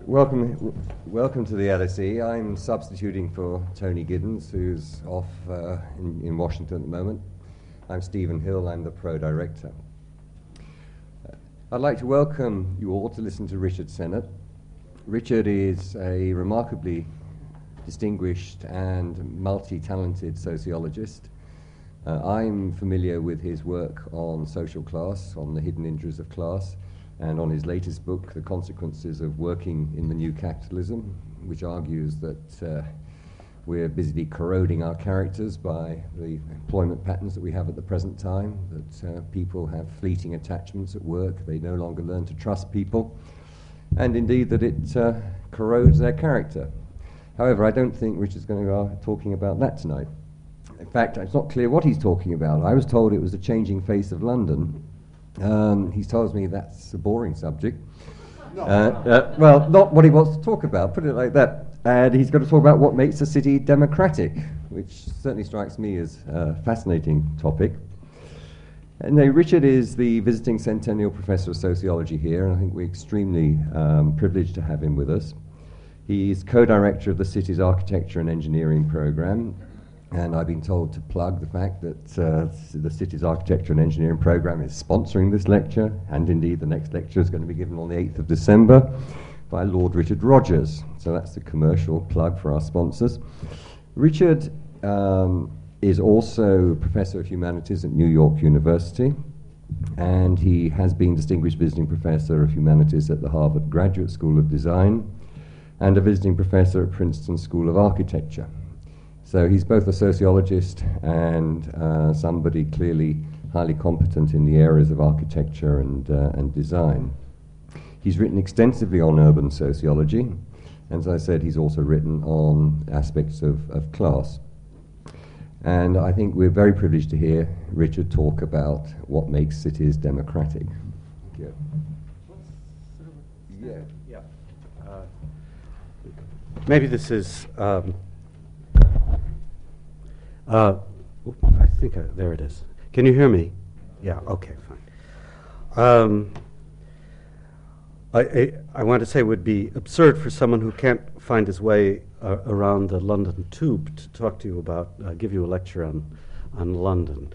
Welcome to the LSE. I'm substituting for Tony Giddens, who's off in Washington at the moment. I'm Stephen Hill. I'm the Pro-Director. I'd like to welcome you all to listen to Richard Sennett. Richard is a remarkably distinguished and multi-talented sociologist. I'm familiar with his work on social class, on the hidden injuries of class, and on his latest book, The Consequences of Working in the New Capitalism, which argues that we're busily corroding our characters by the employment patterns that we have at the present time, that people have fleeting attachments at work, they no longer learn to trust people, and indeed that it corrodes their character. However, I don't think Richard's going to be talking about that tonight. In fact, it's not clear what he's talking about. I was told it was the changing face of London. He tells me that's a boring subject. Well, not what he wants to talk about, put it like that. And he's going to talk about what makes a city democratic, which certainly strikes me as a fascinating topic. And now, Richard is the visiting Centennial Professor of Sociology here, and I think we're extremely privileged to have him with us. He's co-director of the city's Architecture and Engineering program. And I've been told to plug the fact that the city's Architecture and Engineering program is sponsoring this lecture, and indeed the next lecture is going to be given on the 8th of December by Lord Richard Rogers. So that's the commercial plug for our sponsors. Richard is also Professor of Humanities at New York University, and he has been Distinguished Visiting Professor of Humanities at the Harvard Graduate School of Design and a Visiting Professor at Princeton School of Architecture. So he's both a sociologist and somebody clearly highly competent in the areas of architecture and design. He's written extensively on urban sociology, and as I said, he's also written on aspects of class. And I think we're very privileged to hear Richard talk about what makes cities democratic. Thank you. Yeah. Maybe this is... I think there it is. Can you hear me? Yeah, okay, fine. I want to say it would be absurd for someone who can't find his way around the London Tube to talk to you about, give you a lecture on London.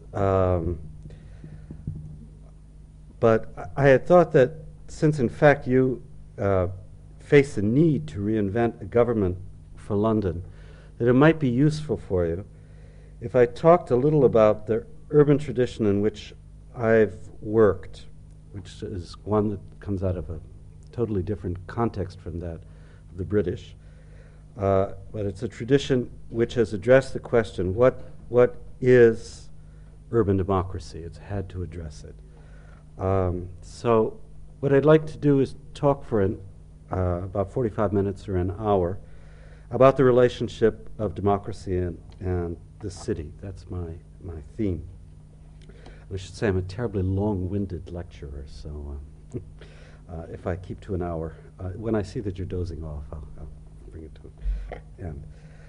But I had thought that since in fact you face the need to reinvent a government for London, that it might be useful for you if I talked a little about the urban tradition in which I've worked, which is one that comes out of a totally different context from that of the British. But it's a tradition which has addressed the question, what is urban democracy? It's had to address it. So what I'd like to do is talk for about 45 minutes or an hour about the relationship of democracy and the city. That's my theme. I should say I'm a terribly long-winded lecturer, so if I keep to an hour, when I see that you're dozing off, I'll bring it to an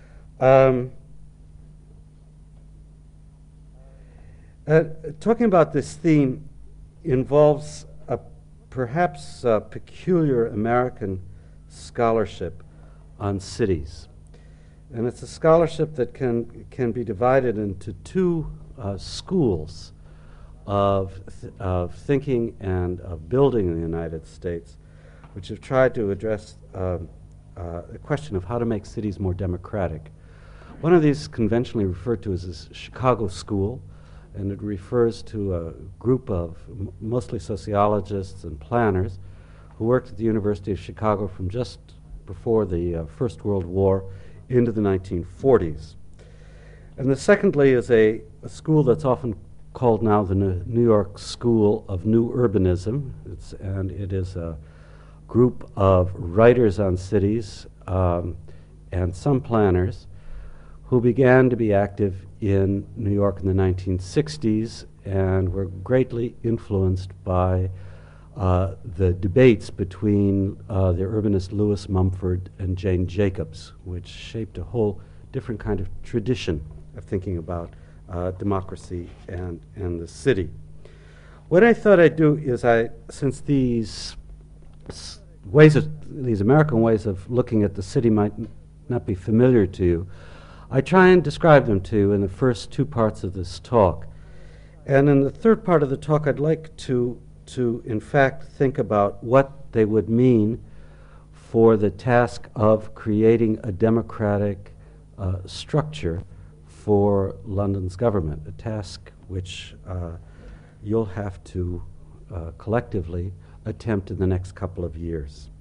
end. Talking about this theme involves a perhaps peculiar American scholarship on cities. And it's a scholarship that can be divided into two schools of thinking and of building in the United States, which have tried to address the question of how to make cities more democratic. One of these conventionally referred to as the Chicago School, and it refers to a group of mostly sociologists and planners who worked at the University of Chicago from just before the First World War into the 1940s. And the secondly is a school that's often called now the New York School of New Urbanism. It is a group of writers on cities and some planners who began to be active in New York in the 1960s and were greatly influenced by the debates between the urbanist Lewis Mumford and Jane Jacobs, which shaped a whole different kind of tradition of thinking about democracy and the city. What I thought I'd do is since these ways of these American ways of looking at the city might not be familiar to you, I try and describe them to you in the first two parts of this talk. And in the third part of the talk, I'd like to in fact think about what they would mean for the task of creating a democratic structure for London's government, a task which you'll have to collectively attempt in the next couple of years.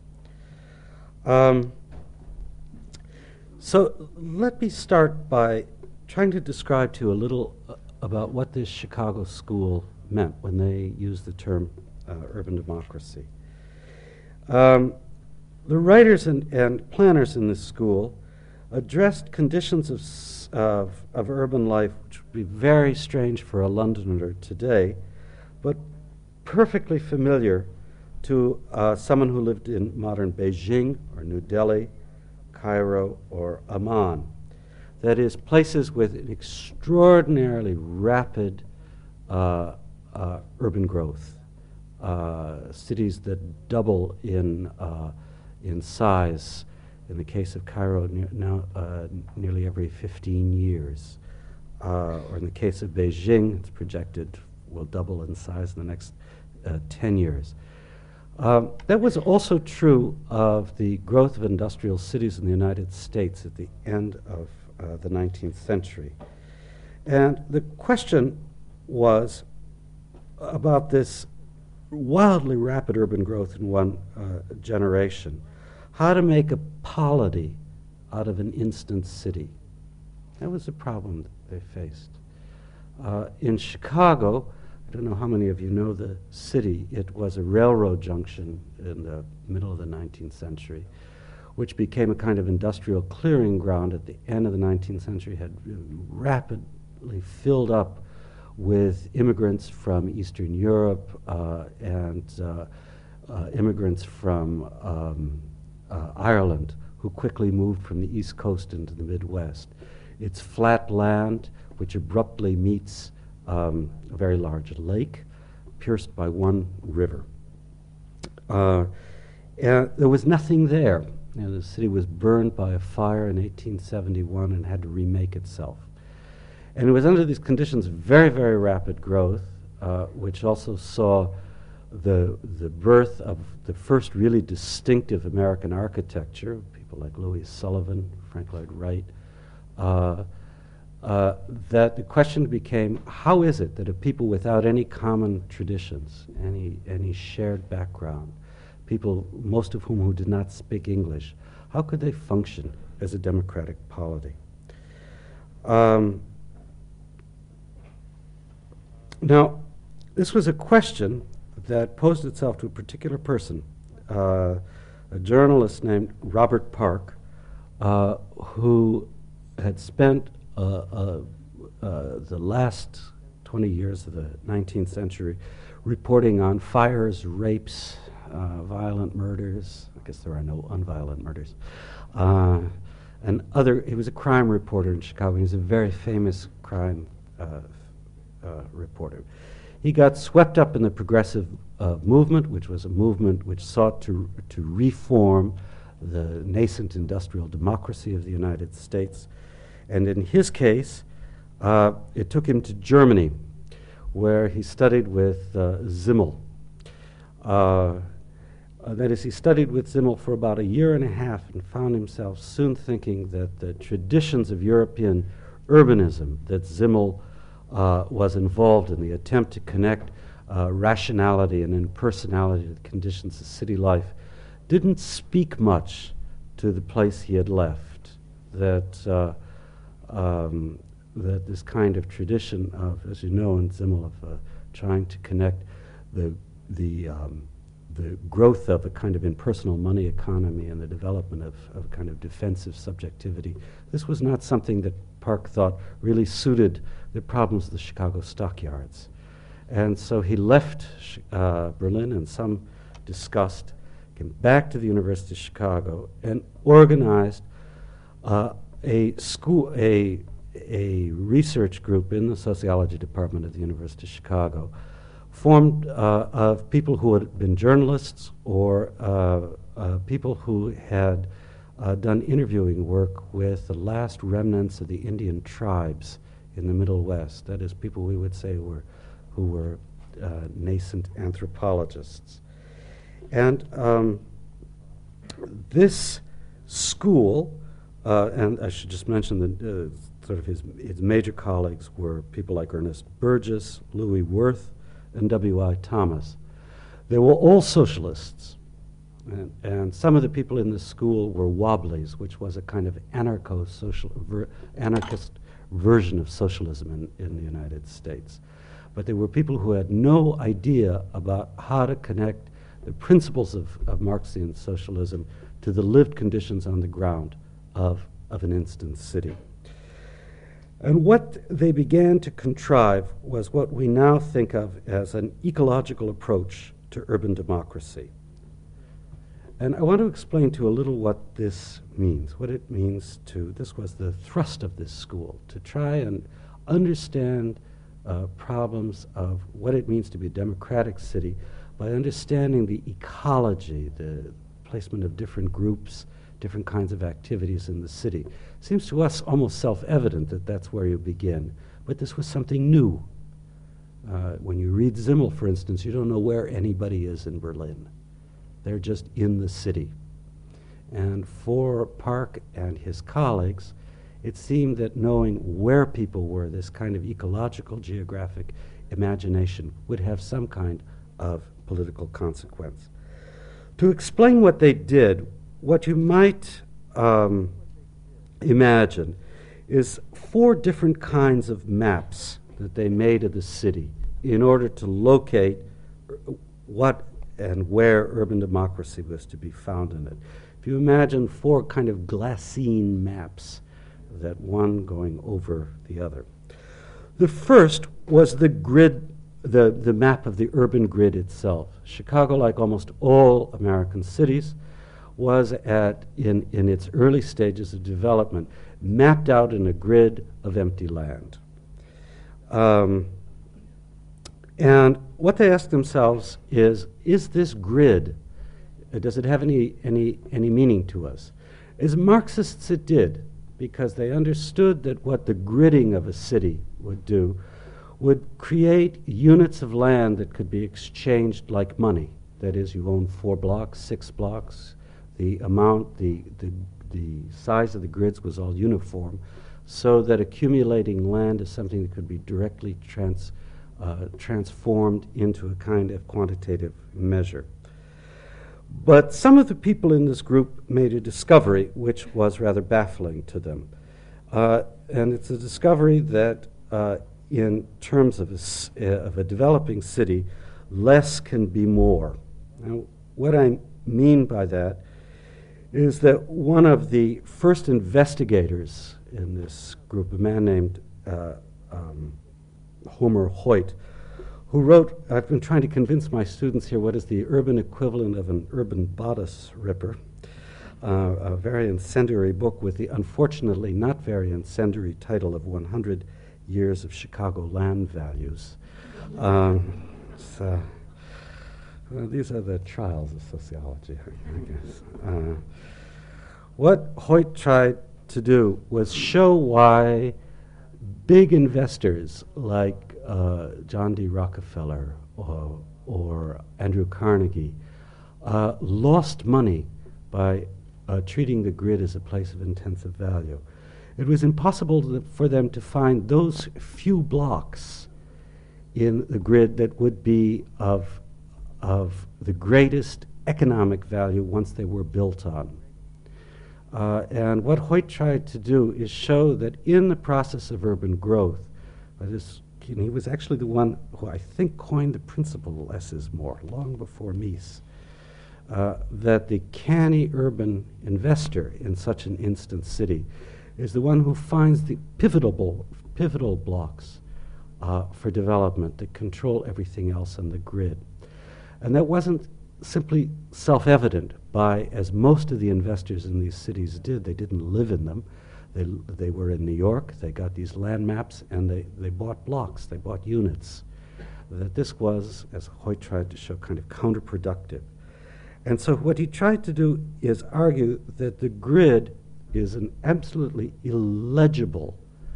So let me start by trying to describe to you a little about what this Chicago school meant when they used the term urban democracy. The writers and planners in this school addressed conditions of urban life which would be very strange for a Londoner today, but perfectly familiar to someone who lived in modern Beijing or New Delhi, Cairo, or Amman. That is, places with an extraordinarily rapid urban growth, cities that double in size. In the case of Cairo, nearly every 15 years. Or in the case of Beijing, it's projected will double in size in the next 10 years. That was also true of the growth of industrial cities in the United States at the end of the 19th century. And the question was about this wildly rapid urban growth in one generation. How to make a polity out of an instant city. That was the problem that they faced. In Chicago, I don't know how many of you know the city. It was a railroad junction in the middle of the 19th century, which became a kind of industrial clearing ground at the end of the 19th century, had rapidly filled up with immigrants from Eastern Europe and immigrants from Ireland, who quickly moved from the East Coast into the Midwest. It's flat land, which abruptly meets a very large lake, pierced by one river. And there was nothing there. The city was burned by a fire in 1871 and had to remake itself. And it was under these conditions of very, very rapid growth, which also saw the birth of the first really distinctive American architecture, people like Louis Sullivan, Frank Lloyd Wright, that the question became, how is it that a people without any common traditions, any shared background, people, most of whom who did not speak English, how could they function as a democratic polity? Now, this was a question that posed itself to a particular person, a journalist named Robert Park, who had spent the last 20 years of the 19th century reporting on fires, rapes, violent murders. I guess there are no unviolent murders. And he was a crime reporter in Chicago. He was a very famous crime reporter. He got swept up in the progressive movement, which was a movement which sought to reform the nascent industrial democracy of the United States. And in his case, it took him to Germany, where he studied with Simmel. That is, he studied with Simmel for about a year and a half and found himself soon thinking that the traditions of European urbanism that Simmel was involved in, the attempt to connect rationality and impersonality to the conditions of city life, didn't speak much to the place he had left. That this kind of tradition of, as you know, in Simmel, of trying to connect the growth of a kind of impersonal money economy and the development of a kind of defensive subjectivity. This was not something that Park thought really suited the problems of the Chicago stockyards. And so he left Berlin in some disgust, came back to the University of Chicago, and organized a research group in the sociology department of the University of Chicago, formed of people who had been journalists or people who had done interviewing work with the last remnants of the Indian tribes in the Middle West. That is, people we would say who were nascent anthropologists. And this school, and I should just mention that sort of his major colleagues were people like Ernest Burgess, Louis Wirth, and W.I. Thomas. They were all socialists. And some of the people in the school were Wobblies, which was a kind of anarchist version of socialism in the United States. But they were people who had no idea about how to connect the principles of Marxian socialism to the lived conditions on the ground of an instant city. And what they began to contrive was what we now think of as an ecological approach to urban democracy. And I want to explain to you a little what this means, what it means to, this was the thrust of this school, to try and understand problems of what it means to be a democratic city by understanding the ecology, the placement of different groups, different kinds of activities in the city. Seems to us almost self-evident that that's where you begin, but this was something new. When you read Zimmel, for instance, you don't know where anybody is in Berlin. They're just in the city. And for Park and his colleagues, it seemed that knowing where people were, this kind of ecological geographic imagination, would have some kind of political consequence. To explain what they did, what you might imagine is 4 different kinds of maps that they made of the city in order to locate what and where urban democracy was to be found in it. If you imagine 4 kind of glassine maps, that one going over the other. The first was the grid, the map of the urban grid itself. Chicago, like almost all American cities, was in its early stages of development, mapped out in a grid of empty land. And what they asked themselves is this grid, does it have any meaning to us? As Marxists, it did, because they understood that what the gridding of a city would do would create units of land that could be exchanged like money. That is, you own 4 blocks, 6 blocks. The amount, the size of the grids was all uniform, so that accumulating land is something that could be directly transformed into a kind of quantitative measure. But some of the people in this group made a discovery which was rather baffling to them. And it's a discovery that in terms of a developing city, less can be more. Now, what I mean by that is that one of the first investigators in this group, a man named Homer Hoyt, who wrote, I've been trying to convince my students here what is the urban equivalent of an urban bodice ripper, a very incendiary book with the unfortunately not very incendiary title of 100 Years of Chicago Land Values. These are the trials of sociology, I guess. What Hoyt tried to do was show why big investors like John D. Rockefeller or Andrew Carnegie lost money by treating the grid as a place of intensive value. It was impossible for them to find those few blocks in the grid that would be of the greatest economic value once they were built on. And what Hoyt tried to do is show that in the process of urban growth, he was actually the one who I think coined the principle less is more, long before Mies, that the canny urban investor in such an instant city is the one who finds the pivotal blocks for development that control everything else on the grid. And that wasn't simply self-evident as most of the investors in these cities did. They didn't live in them. They were in New York. They got these land maps, and they bought blocks. They bought units. That this was, as Hoyt tried to show, kind of counterproductive. And so what he tried to do is argue that the grid is an absolutely illegible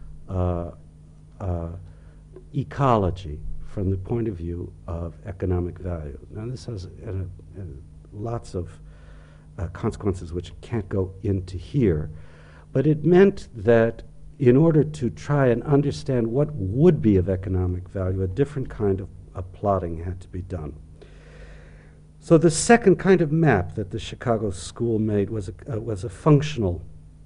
ecology from the point of view of economic value. Now this has lots of consequences which can't go into here, but it meant that in order to try and understand what would be of economic value, a different kind of plotting had to be done. So the second kind of map that the Chicago School made was a functional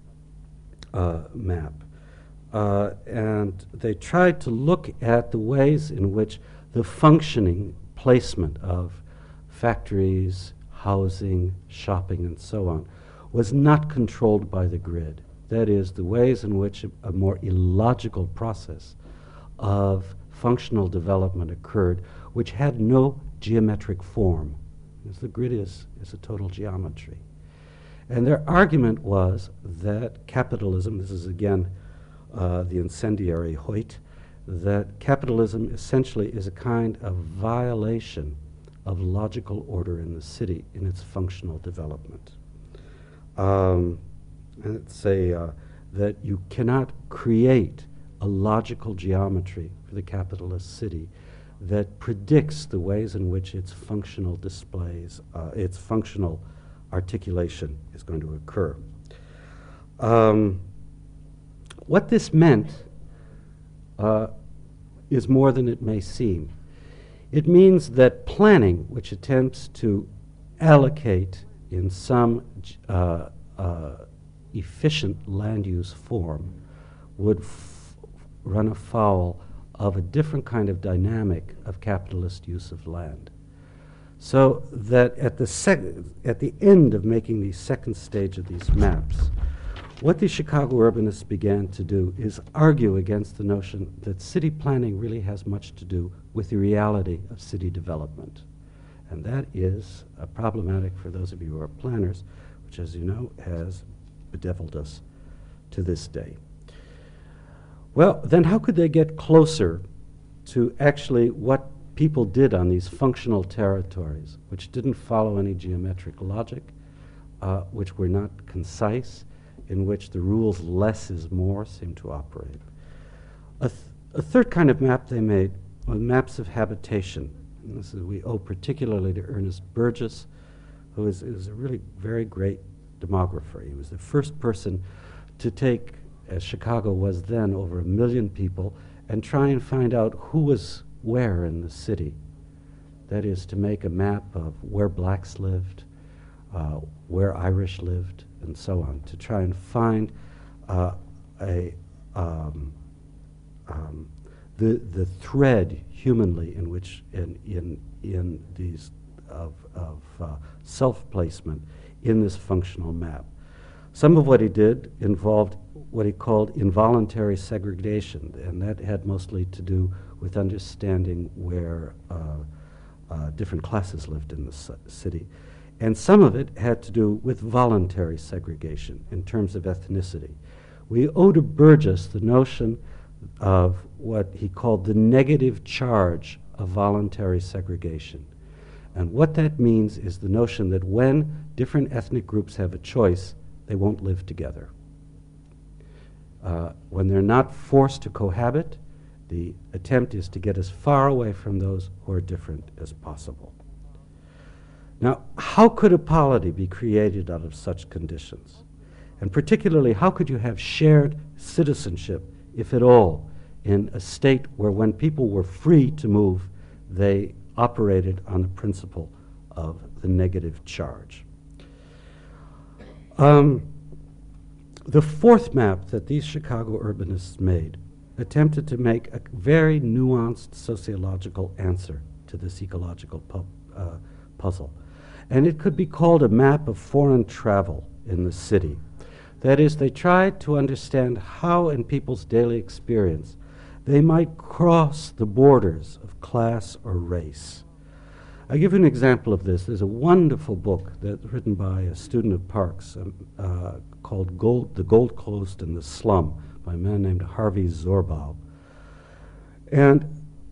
map. And they tried to look at the ways in which the functioning placement of factories, housing, shopping, and so on was not controlled by the grid. That is, the ways in which a more illogical process of functional development occurred, which had no geometric form. Because the grid is a total geometry. And their argument was that capitalism, this is again the incendiary Hoyt, that capitalism essentially is a kind of violation of logical order in the city in its functional development. And say that you cannot create a logical geometry for the capitalist city that predicts the ways in which its functional displays, its functional articulation is going to occur. What this meant is more than it may seem. It means that planning, which attempts to allocate in some efficient land use form, would run afoul of a different kind of dynamic of capitalist use of land. So that at the end of making the second stage of these maps, what the Chicago urbanists began to do is argue against the notion that city planning really has much to do with the reality of city development. And that is problematic for those of you who are planners, which, as you know, has bedeviled us to this day. Well, then how could they get closer to actually what people did on these functional territories, which didn't follow any geometric logic, which were not concise, in which the rules less is more seem to operate? A third kind of map they made were maps of habitation. And this is, we owe particularly to Ernest Burgess, who is a really very great demographer. He was the first person to take, as Chicago was then, over 1 million people, and try and find out who was where in the city. That is, to make a map of where blacks lived, where Irish lived, and so on, to try and find the thread humanly in which in these of self-placement in this functional map. Some of what he did involved what he called involuntary segregation, and that had mostly to do with understanding where different classes lived in the city. And some of it had to do with voluntary segregation in terms of ethnicity. We owe to Burgess the notion of what he called the negative charge of voluntary segregation. And what that means is the notion that when different ethnic groups have a choice, they won't live together. When they're not forced to cohabit, the attempt is to get as far away from those who are different as possible. Now, how could a polity be created out of such conditions? And particularly, how could you have shared citizenship, if at all, in a state where when people were free to move, they operated on the principle of the negative charge? The fourth map that these Chicago urbanists made attempted to make a very nuanced sociological answer to this ecological puzzle. And it could be called a map of foreign travel in the city. That is, they tried to understand how in people's daily experience they might cross the borders of class or race. I'll give you an example of this. There's a wonderful book that's written by a student of Parks called The Gold Coast and the Slum by a man named Harvey Zorbaugh. And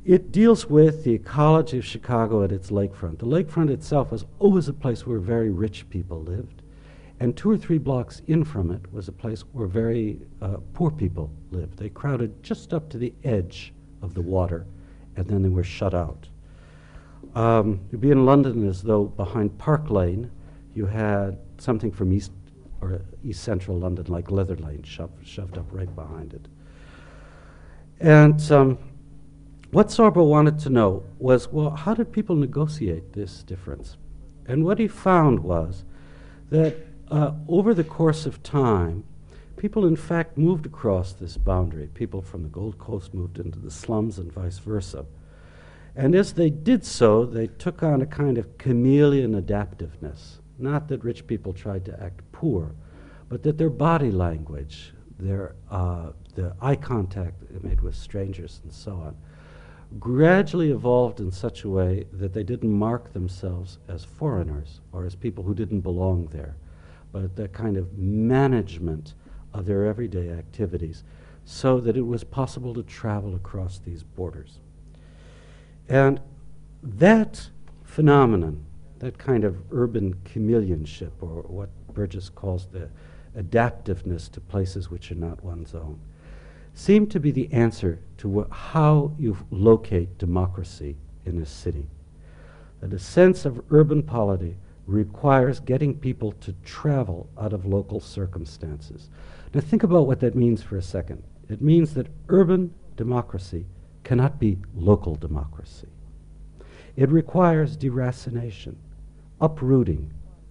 It deals with the ecology of Chicago at its lakefront. The lakefront itself was always a place where very rich people lived, and 2 or 3 blocks in from it was a place where very poor people lived. They crowded just up to the edge of the water, and then they were shut out. You'd be in London as though behind Park Lane you had something from East Central London, like Leather Lane, shoved up right behind it. And what Sorbo wanted to know was, well, how did people negotiate this difference? And what he found was that over the course of time, people in fact moved across this boundary. People from the Gold Coast moved into the slums and vice versa. And as they did so, they took on a kind of chameleon adaptiveness. Not that rich people tried to act poor, but that their body language, the eye contact they made with strangers and so on, gradually evolved in such a way that they didn't mark themselves as foreigners or as people who didn't belong there, but the kind of management of their everyday activities so that it was possible to travel across these borders. And that phenomenon, that kind of urban chameleonship, or what Burgess calls the adaptiveness to places which are not one's own, seemed to be the answer to how you locate democracy in a city. That a sense of urban polity requires getting people to travel out of local circumstances. Now think about what that means for a second. It means that urban democracy cannot be local democracy. It requires deracination, uprooting.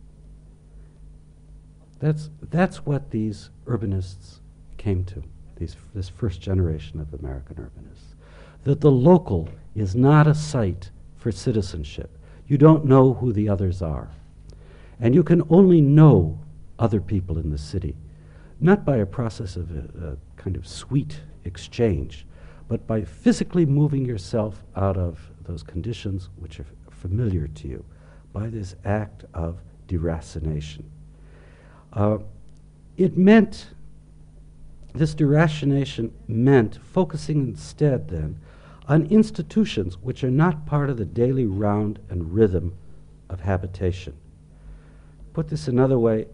That's what these urbanists came to, this first generation of American urbanists. That the local is not a site for citizenship. You don't know who the others are. And you can only know other people in the city, not by a process of a kind of sweet exchange, but by physically moving yourself out of those conditions which are familiar to you, by this act of deracination. This deracination meant focusing instead then on institutions which are not part of the daily round and rhythm of habitation. Put this another way,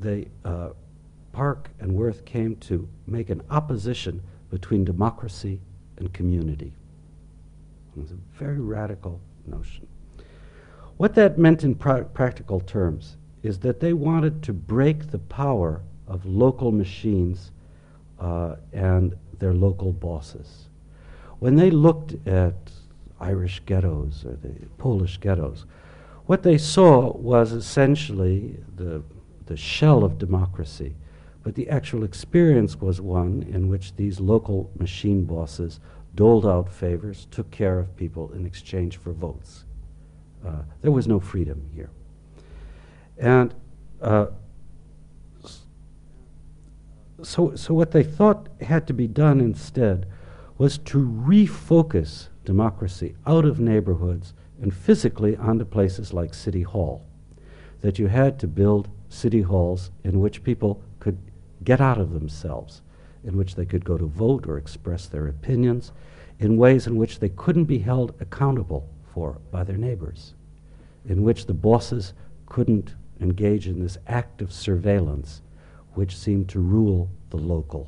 Park and Worth came to make an opposition between democracy and community. It was a very radical notion. What that meant in practical terms is that they wanted to break the power of local machines and their local bosses. When they looked at Irish ghettos or the Polish ghettos, what they saw was essentially the shell of democracy, but the actual experience was one in which these local machine bosses doled out favors, took care of people in exchange for votes. There was no freedom here. And so what they thought had to be done instead was to refocus democracy out of neighborhoods and physically onto places like City Hall. That you had to build city halls in which people could get out of themselves, in which they could go to vote or express their opinions, in ways in which they couldn't be held accountable for by their neighbors, in which the bosses couldn't engage in this act of surveillance which seemed to rule the local.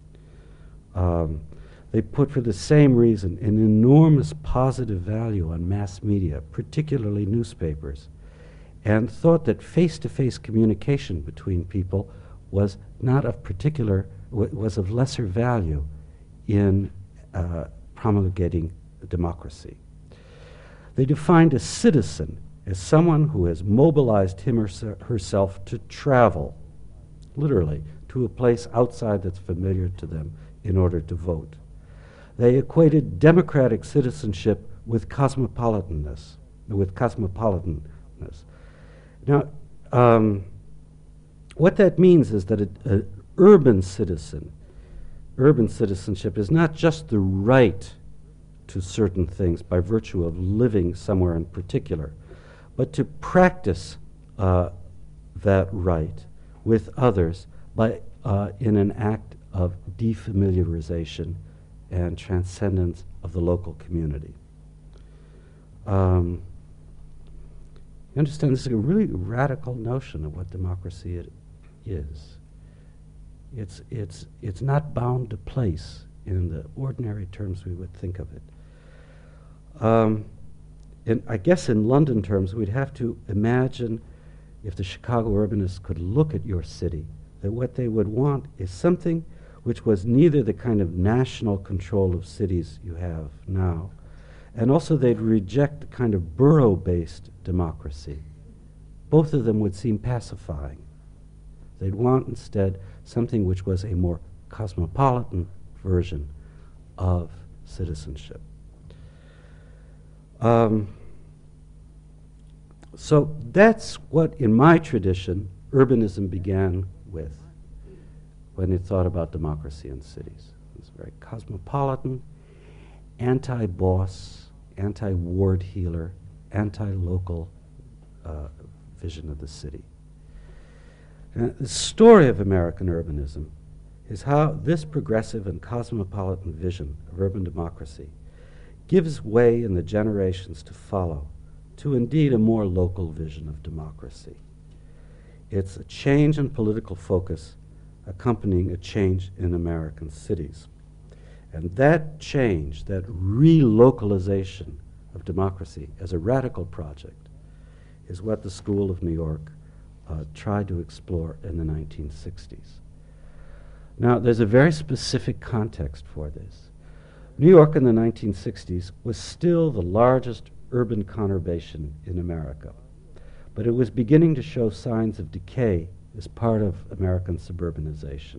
They put, for the same reason, an enormous positive value on mass media, particularly newspapers, and thought that face-to-face communication between people was not of was of lesser value in promulgating democracy. They defined a citizen as someone who has mobilized him or herself to travel, literally, to a place outside that's familiar to them in order to vote. They equated democratic citizenship with cosmopolitanness. Now, what that means is that an urban citizenship is not just the right to certain things by virtue of living somewhere in particular, but to practice that right with others by in an act of defamiliarization and transcendence of the local community. You understand, this is a really radical notion of what democracy is. It's not bound to place in the ordinary terms we would think of it. And I guess in London terms, we'd have to imagine, if the Chicago urbanists could look at your city, that what they would want is something which was neither the kind of national control of cities you have now, and also they'd reject the kind of borough-based democracy. Both of them would seem pacifying. They'd want instead something which was a more cosmopolitan version of citizenship. So that's what, in my tradition, urbanism began with when it thought about democracy in cities. It was very cosmopolitan, anti-boss, anti-ward healer, anti-local vision of the city. And the story of American urbanism is how this progressive and cosmopolitan vision of urban democracy gives way in the generations to follow to indeed a more local vision of democracy. It's a change in political focus accompanying a change in American cities. And that change, that relocalization of democracy as a radical project, is what the School of New York tried to explore in the 1960s. Now, there's a very specific context for this. New York in the 1960s was still the largest urban conurbation in America, but it was beginning to show signs of decay as part of American suburbanization.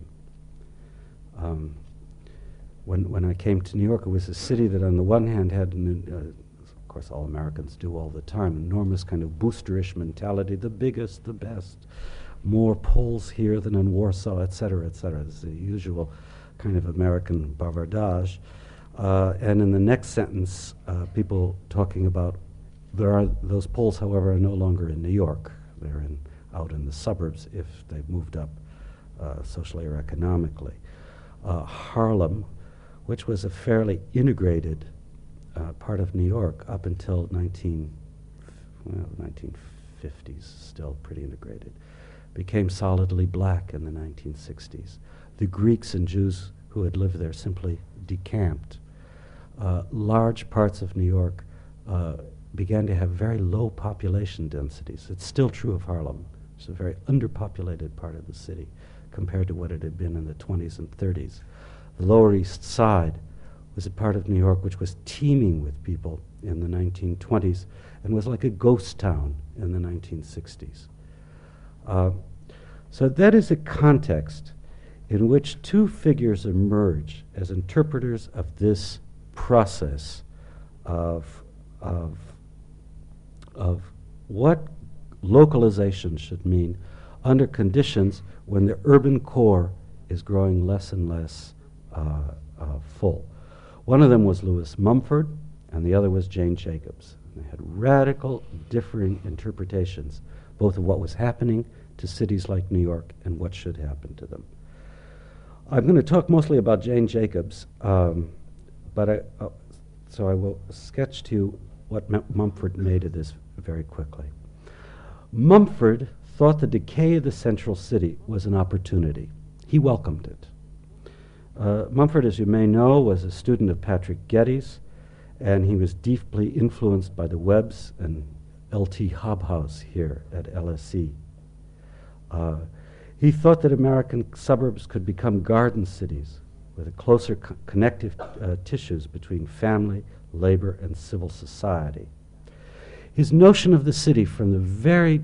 When I came to New York, it was a city that on the one hand had, of course all Americans do all the time, enormous kind of boosterish mentality, the biggest, the best, more polls here than in Warsaw, et cetera, et cetera. It's the usual kind of American bavardage. And in the next sentence, people talking about those polls, however, are no longer in New York. They're out in the suburbs if they've moved up socially or economically. Harlem, which was a fairly integrated part of New York up until 1950s, still pretty integrated, became solidly black in the 1960s. The Greeks and Jews who had lived there simply decamped. Large parts of New York began to have very low population densities. It's still true of Harlem. It's a very underpopulated part of the city compared to what it had been in the 20s and 30s. The Lower East Side was a part of New York which was teeming with people in the 1920s and was like a ghost town in the 1960s. So that is a context in which two figures emerge as interpreters of this process of what localization should mean under conditions when the urban core is growing less and less full. One of them was Lewis Mumford, and the other was Jane Jacobs. And they had radical, differing interpretations, both of what was happening to cities like New York and what should happen to them. I'm going to talk mostly about Jane Jacobs, so I will sketch to you what Mumford made of this very quickly. Mumford thought the decay of the central city was an opportunity. He welcomed it. Mumford, as you may know, was a student of Patrick Geddes, and he was deeply influenced by the Webbs and L.T. Hobhouse here at LSE. He thought that American suburbs could become garden cities with a closer connective tissues between family, labor, and civil society. His notion of the city from the very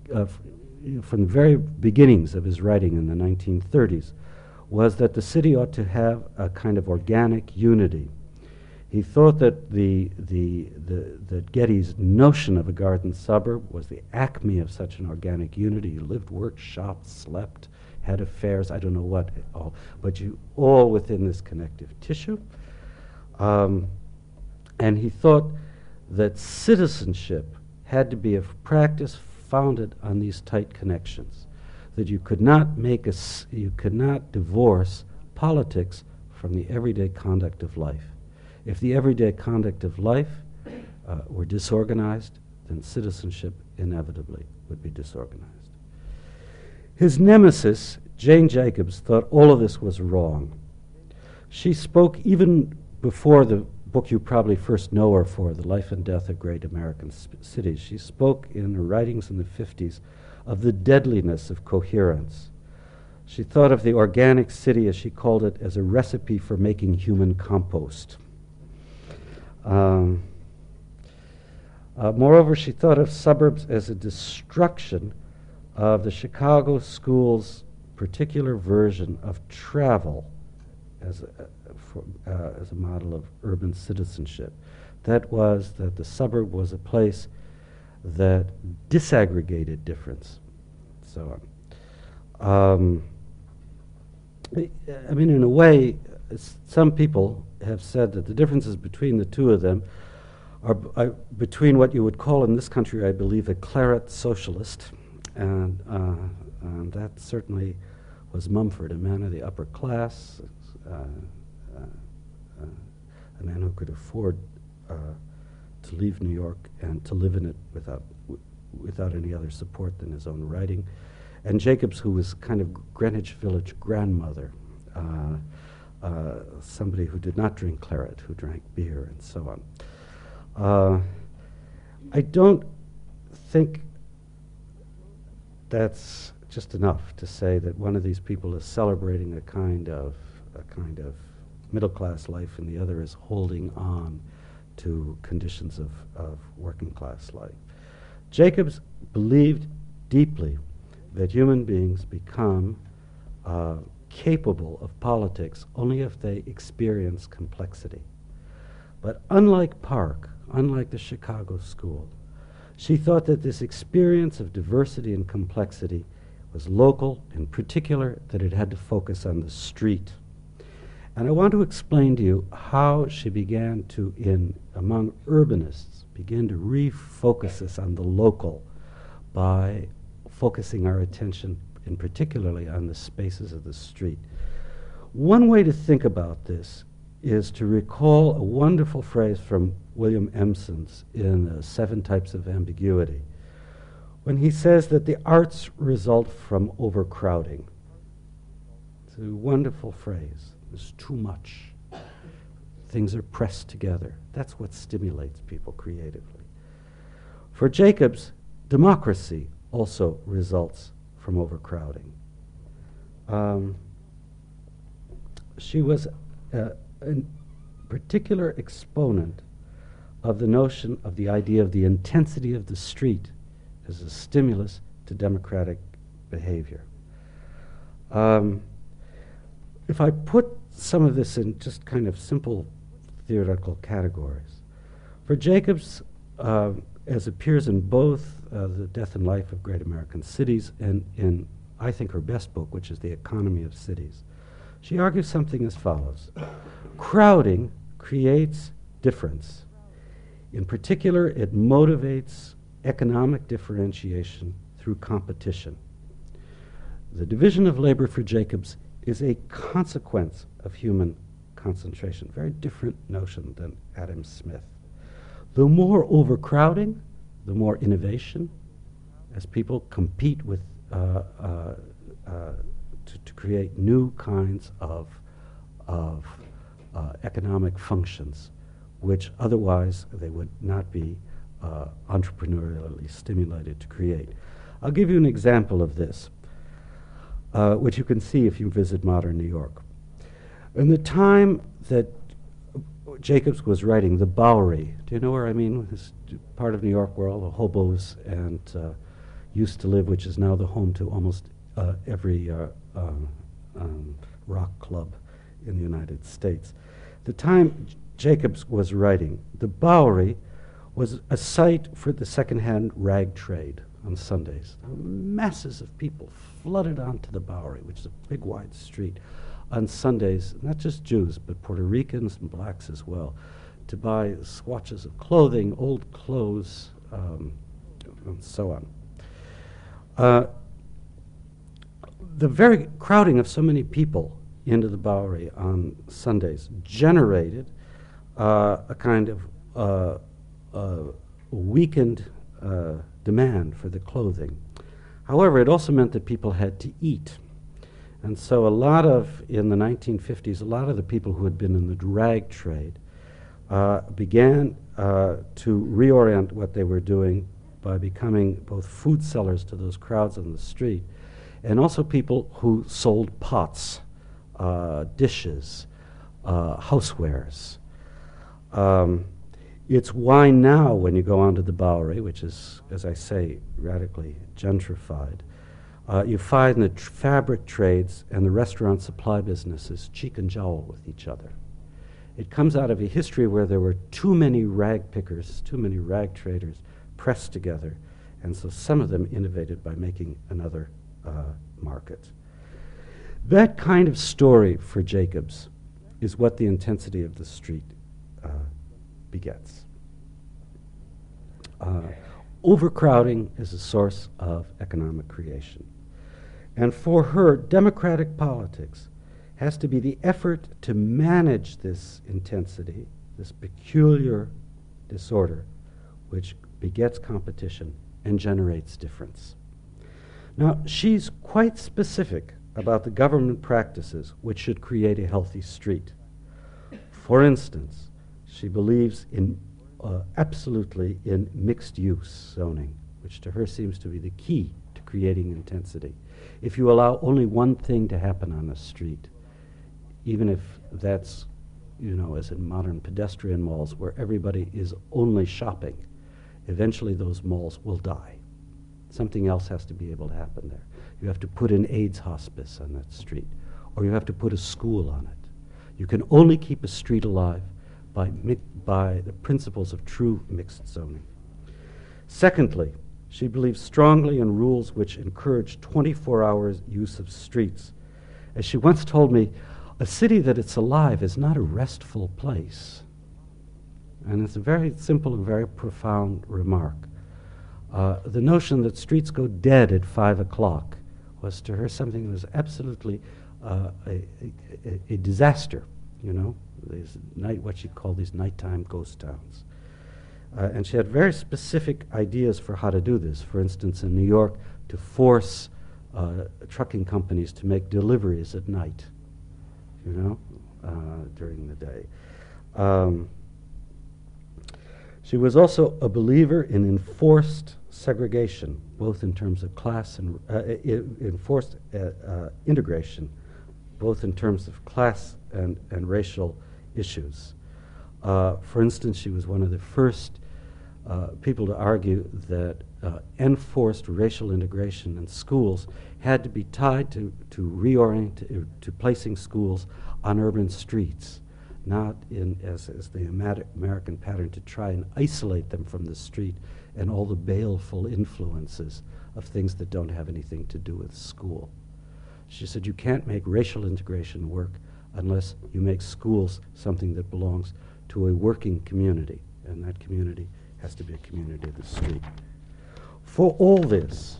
beginnings of his writing in the 1930s was that the city ought to have a kind of organic unity. He thought that that Geddes' notion of a garden suburb was the acme of such an organic unity. You lived, worked, shopped, slept, had affairs, I don't know what, all, but you all within this connective tissue. And he thought that citizenship had to be a practice founded on these tight connections, that you could not divorce politics from the everyday conduct of life. If the everyday conduct of life were disorganized, then citizenship inevitably would be disorganized. His nemesis, Jane Jacobs, thought all of this was wrong. She spoke even before the book you probably first know her for, The Life and Death of Great American Cities. She spoke in her writings in the 50s of the deadliness of coherence. She thought of the organic city, as she called it, as a recipe for making human compost. Moreover, she thought of suburbs as a destruction of the Chicago school's particular version of travel as a model of urban citizenship. That was that the suburb was a place that disaggregated difference, so on. I mean, in a way, some people have said that the differences between the two of them are between what you would call in this country, I believe, a claret socialist, and that certainly was Mumford, a man of the upper class, a man who could afford to leave New York and to live in it without any other support than his own writing. And Jacobs, who was kind of Greenwich Village grandmother, somebody who did not drink claret, who drank beer, and so on. I don't think that's just enough to say that one of these people is celebrating a kind of middle-class life and the other is holding on to conditions of working-class life. Jacobs believed deeply that human beings become capable of politics only if they experience complexity. But unlike Park, unlike the Chicago School, she thought that this experience of diversity and complexity was local, in particular, that it had to focus on the street. And I want to explain to you how she began to, among urbanists, begin to refocus this on the local by focusing our attention in particularly on the spaces of the street. One way to think about this is to recall a wonderful phrase from William Empson's in Seven Types of Ambiguity, when he says that the arts result from overcrowding. It's a wonderful phrase. There's too much. Things are pressed together. That's what stimulates people creatively. For Jacobs, democracy also results from overcrowding. She was a particular exponent of the notion of the idea of the intensity of the street as a stimulus to democratic behavior. If I put some of this in just kind of simple theoretical categories, for Jacobs, as appears in both The Death and Life of Great American Cities and in, I think, her best book, which is The Economy of Cities, she argues something as follows. Crowding creates difference. In particular, it motivates economic differentiation through competition. The division of labor for Jacobs is a consequence of human concentration, very different notion than Adam Smith. The more overcrowding, the more innovation, as people compete with to create new kinds of economic functions, which otherwise they would not be entrepreneurially stimulated to create. I'll give you an example of this, which you can see if you visit modern New York. In the time that Jacobs was writing The Bowery, do you know where I mean? This part of New York where all the hobos and used to live, which is now the home to almost every rock club in the United States. The time Jacobs was writing, The Bowery was a site for the secondhand rag trade on Sundays. Masses of people flooded onto the Bowery, which is a big wide street, on Sundays, not just Jews, but Puerto Ricans and blacks as well, to buy swatches of clothing, old clothes, and so on. The very crowding of so many people into the Bowery on Sundays generated a kind of weakened demand for the clothing. However, it also meant that people had to eat. And so in the 1950s, a lot of the people who had been in the rag trade began to reorient what they were doing by becoming both food sellers to those crowds on the street, and also people who sold pots, dishes, housewares. It's why now, when you go onto the Bowery, which is, as I say, radically gentrified, you find the fabric trades and the restaurant supply businesses cheek and jowl with each other. It comes out of a history where there were too many rag pickers, too many rag traders pressed together, and so some of them innovated by making another market. That kind of story for Jacobs is what the intensity of the street begets. Overcrowding is a source of economic creation. And for her, democratic politics has to be the effort to manage this intensity, this peculiar disorder, which begets competition and generates difference. Now, she's quite specific about the government practices which should create a healthy street. For instance, she believes absolutely in mixed-use zoning, which to her seems to be the key to creating intensity. If you allow only one thing to happen on a street, even if that's, as in modern pedestrian malls where everybody is only shopping, eventually those malls will die. Something else has to be able to happen there. You have to put an AIDS hospice on that street, or you have to put a school on it. You can only keep a street alive by the principles of true mixed zoning. Secondly, she believes strongly in rules which encourage 24 hours use of streets. As she once told me, a city that it's alive is not a restful place. And it's a very simple and very profound remark. The notion that streets go dead at 5 o'clock was to her something that was absolutely a disaster, what she called these nighttime ghost towns. And she had very specific ideas for how to do this. For instance, in New York, to force trucking companies to make deliveries at night, during the day. She was also a believer in enforced segregation, both in terms of class and enforced integration, both in terms of class and racial issues. For instance, she was one of the first people to argue that enforced racial integration in schools had to be tied to reorient to placing schools on urban streets, not as the American pattern to try and isolate them from the street and all the baleful influences of things that don't have anything to do with school. She said you can't make racial integration work unless you make schools something that belongs to a working community, and that community has to be a community of the street. For all this,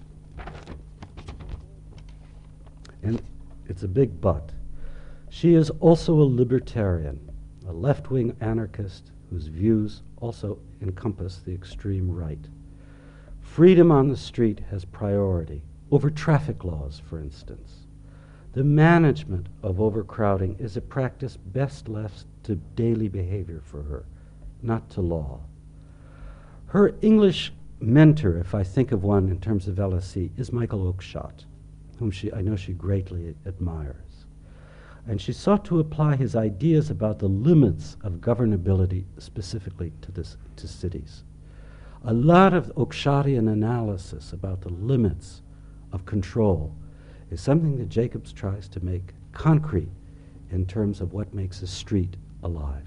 and it's a big but, she is also a libertarian, a left-wing anarchist whose views also encompass the extreme right. Freedom on the street has priority over traffic laws, for instance. The management of overcrowding is a practice best left to daily behavior for her, not to law. Her English mentor, if I think of one in terms of LSE, is Michael Oakeshott, whom I know she greatly admires. And she sought to apply his ideas about the limits of governability specifically to cities. A lot of Oakeshottian analysis about the limits of control is something that Jacobs tries to make concrete in terms of what makes a street alive.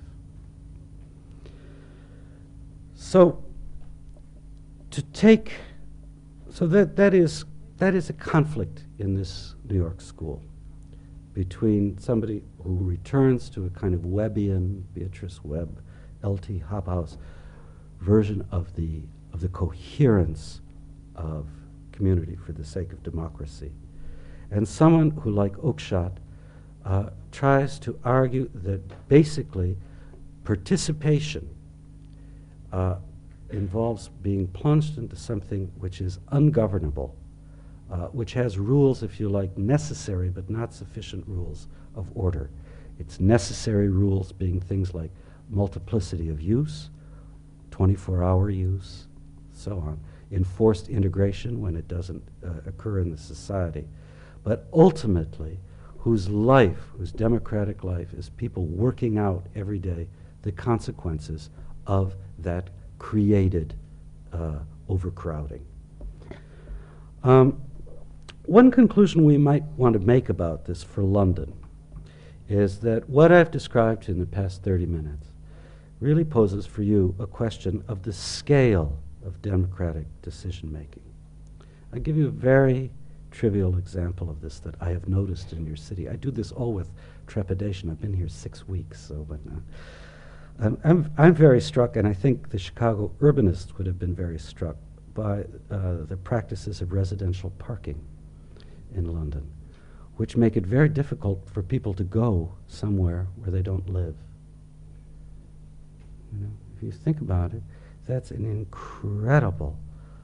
So that is a conflict in this New York school between somebody who returns to a kind of Webbian, Beatrice Webb, L.T. Hobhouse version of the coherence of community for the sake of democracy, and someone who, like Oakeshott, tries to argue that basically participation involves being plunged into something which is ungovernable, which has rules, if you like, necessary but not sufficient rules of order. Its necessary rules being things like multiplicity of use, 24-hour use, so on, enforced integration when it doesn't occur in the society, but ultimately whose life, whose democratic life, is people working out every day the consequences of that created overcrowding. One conclusion we might want to make about this for London is that what I've described in the past 30 minutes really poses for you a question of the scale of democratic decision-making. I'll give you a very trivial example of this that I have noticed in your city. I do this all with trepidation. I've been here 6 weeks, so but I'm very struck, and I think the Chicago urbanists would have been very struck by the practices of residential parking in London, which make it very difficult for people to go somewhere where they don't live. You know, if you think about it, that's an incredible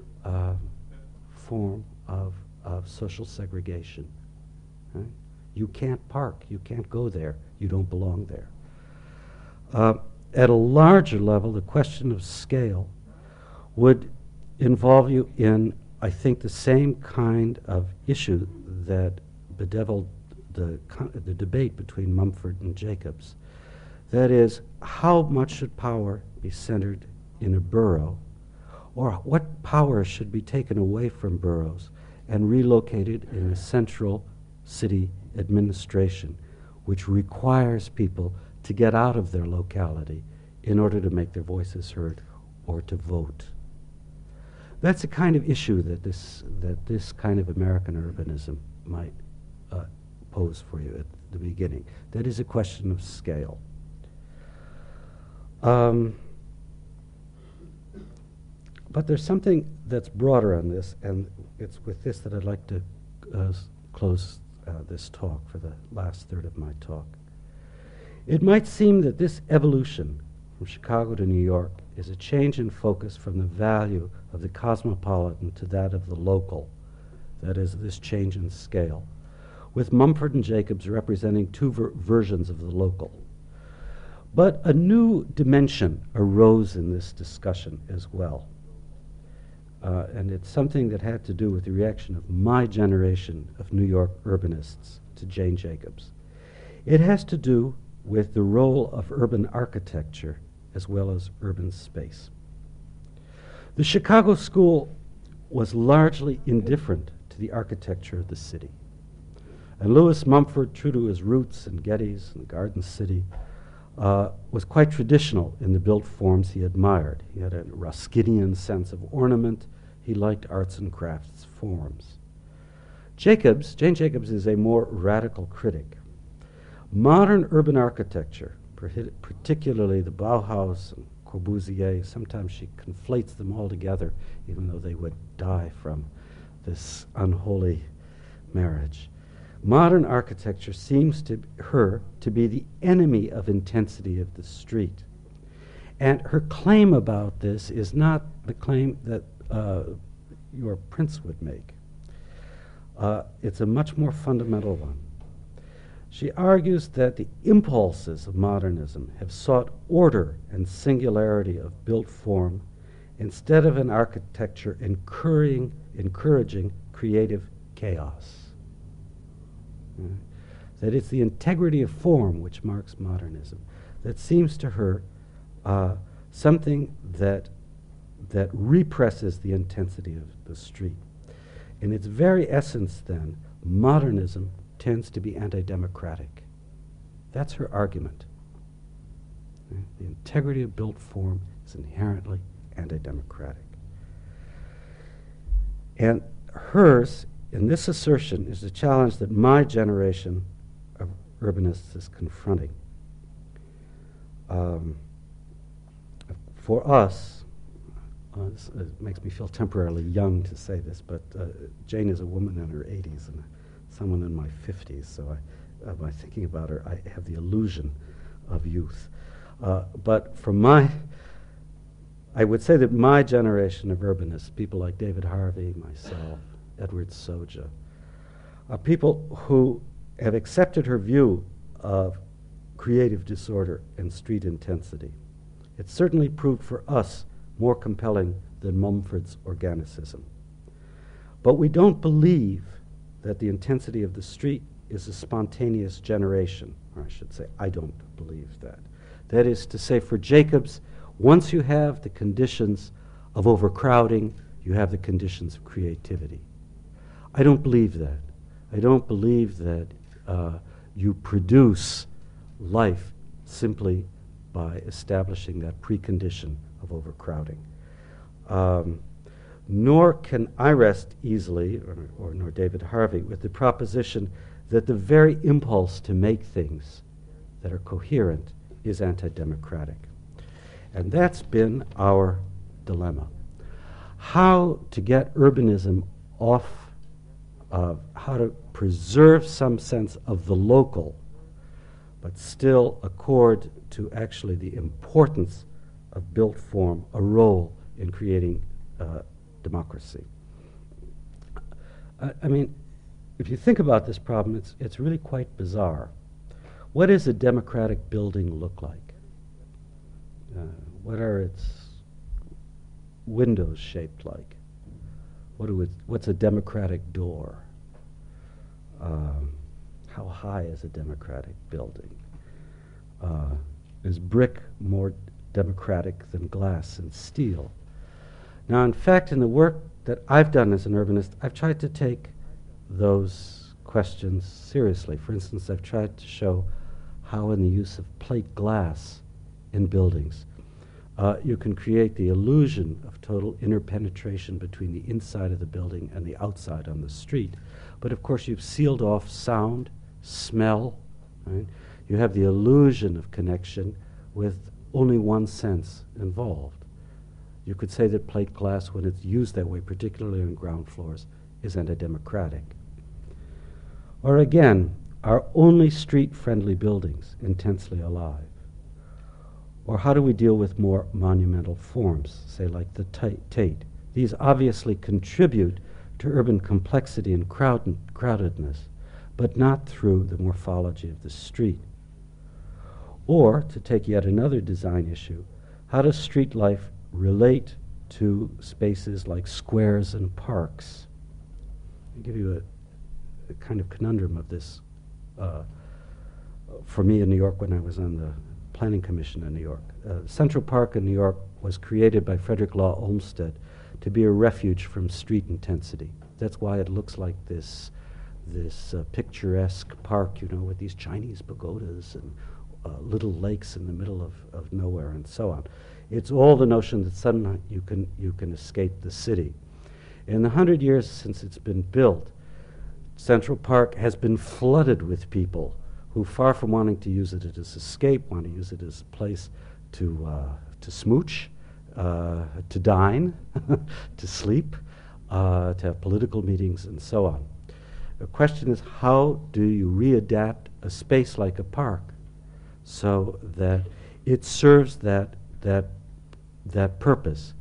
form of social segregation. Right? You can't park. You can't go there. You don't belong there. At a larger level, the question of scale would involve you in, I think, the same kind of issue that bedeviled the debate between Mumford and Jacobs. That is, how much should power be centered in a borough, or what power should be taken away from boroughs and relocated in a central city administration, which requires people to get out of their locality in order to make their voices heard or to vote. That's a kind of issue that this kind of American urbanism might pose for you at the beginning. That is a question of scale. But there's something that's broader on this, and it's with this that I'd like to close this talk for the last third of my talk. It might seem that this evolution from Chicago to New York is a change in focus from the value of the cosmopolitan to that of the local, that is, this change in scale, with Mumford and Jacobs representing two versions of the local. But a new dimension arose in this discussion as well. And it's something that had to do with the reaction of my generation of New York urbanists to Jane Jacobs. It has to do with the role of urban architecture as well as urban space. The Chicago school was largely indifferent to the architecture of the city. And Lewis Mumford, true to his roots in Getty's and Garden City, was quite traditional in the built forms he admired. He had a Ruskinian sense of ornament. He liked arts and crafts forms. Jane Jacobs is a more radical critic. Modern urban architecture, particularly the Bauhaus and Corbusier, sometimes she conflates them all together, even though they would die from this unholy marriage. Modern architecture seems to her to be the enemy of intensity of the street. And her claim about this is not the claim that your Prince would make. It's a much more fundamental one. She argues that the impulses of modernism have sought order and singularity of built form instead of an architecture encouraging creative chaos. That it's the integrity of form which marks modernism. That seems to her something that represses the intensity of the street. In its very essence, then, modernism tends to be anti-democratic. That's her argument. The integrity of built form is inherently anti-democratic. And hers, in this assertion, is the challenge that my generation of urbanists is confronting. For us, it makes me feel temporarily young to say this, but Jane is a woman in her 80s and someone in my 50s, so by thinking about her, I have the illusion of youth. But from my I would say that my generation of urbanists, people like David Harvey, myself, Edward Soja, are people who have accepted her view of creative disorder and street intensity. It certainly proved for us more compelling than Mumford's organicism. But we don't believe that the intensity of the street is a spontaneous generation, or I should say, I don't believe that. That is to say, for Jacobs, once you have the conditions of overcrowding, you have the conditions of creativity. I don't believe that. I don't believe that you produce life simply by establishing that precondition of overcrowding. Nor can I rest easily, or nor David Harvey, with the proposition that the very impulse to make things that are coherent is anti-democratic. And that's been our dilemma. How to get urbanism off of, how to preserve some sense of the local, but still accord to actually the importance of built form a role in creating democracy. I mean, if you think about this problem, it's really quite bizarre. What does a democratic building look like? What are its windows shaped like? What's a democratic door? How high is a democratic building? Is brick more democratic than glass and steel? Now, in fact, in the work that I've done as an urbanist, I've tried to take those questions seriously. For instance, I've tried to show how in the use of plate glass in buildings, you can create the illusion of total interpenetration between the inside of the building and the outside on the street. But of course, you've sealed off sound, smell, right? You have the illusion of connection with only one sense involved. You could say that plate glass, when it's used that way, particularly on ground floors, is anti-democratic. Or again, are only street-friendly buildings intensely alive? Or how do we deal with more monumental forms, say like the Tate? These obviously contribute to urban complexity and crowdedness, but not through the morphology of the street. Or, to take yet another design issue, how does street life relate to spaces like squares and parks? I'll give you a kind of conundrum of this for me in New York when I was on the Planning Commission in New York. Central Park in New York was created by Frederick Law Olmsted to be a refuge from street intensity. That's why it looks like this picturesque park, you know, with these Chinese pagodas and little lakes in the middle of nowhere and so on. It's all the notion that suddenly you can escape the city. In the 100 years since it's been built, Central Park has been flooded with people who, far from wanting to use it as escape, want to use it as a place to smooch, to dine, to sleep, to have political meetings, and so on. The question is, how do you readapt a space like a park so that it serves that purpose?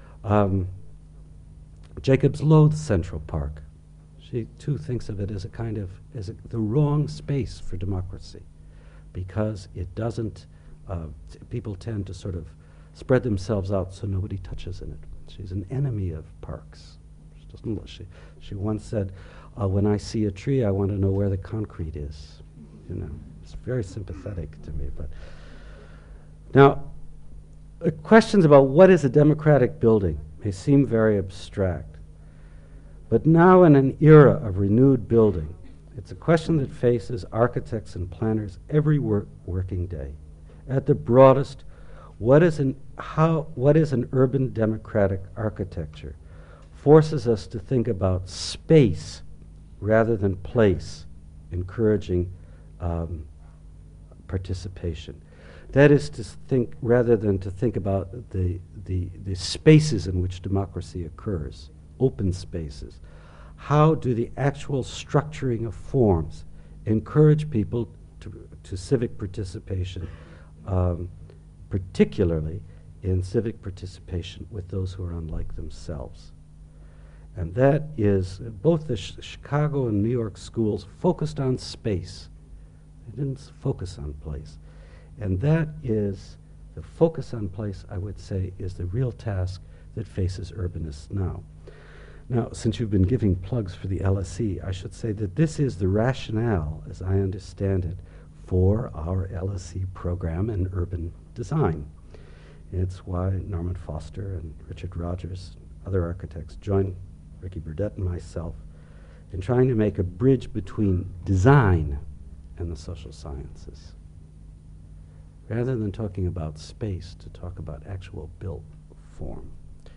Jacobs loathes Central Park. She too thinks of it as the wrong space for democracy, because it doesn't. People tend to sort of spread themselves out so nobody touches in it. She's an enemy of parks. She once said, "When I see a tree, I want to know where the concrete is." You know, it's very sympathetic to me. But now, questions about what is a democratic building may seem very abstract. But now, in an era of renewed building, it's a question that faces architects and planners every working day. At the broadest, what is an urban democratic architecture? Forces us to think about space rather than place, encouraging participation. That is to think, rather than to think about the spaces in which democracy occurs, open spaces. How do the actual structuring of forms encourage people to civic participation, particularly in civic participation with those who are unlike themselves. And that is, both the Chicago and New York schools focused on space. They didn't focus on place. And that is, the focus on place, I would say, is the real task that faces urbanists now. Now, since you've been giving plugs for the LSE, I should say that this is the rationale, as I understand it, for our LSE program in urban design. It's why Norman Foster and Richard Rogers, other architects, joined Ricky Burdett and myself in trying to make a bridge between design and the social sciences. Rather than talking about space, to talk about actual built form.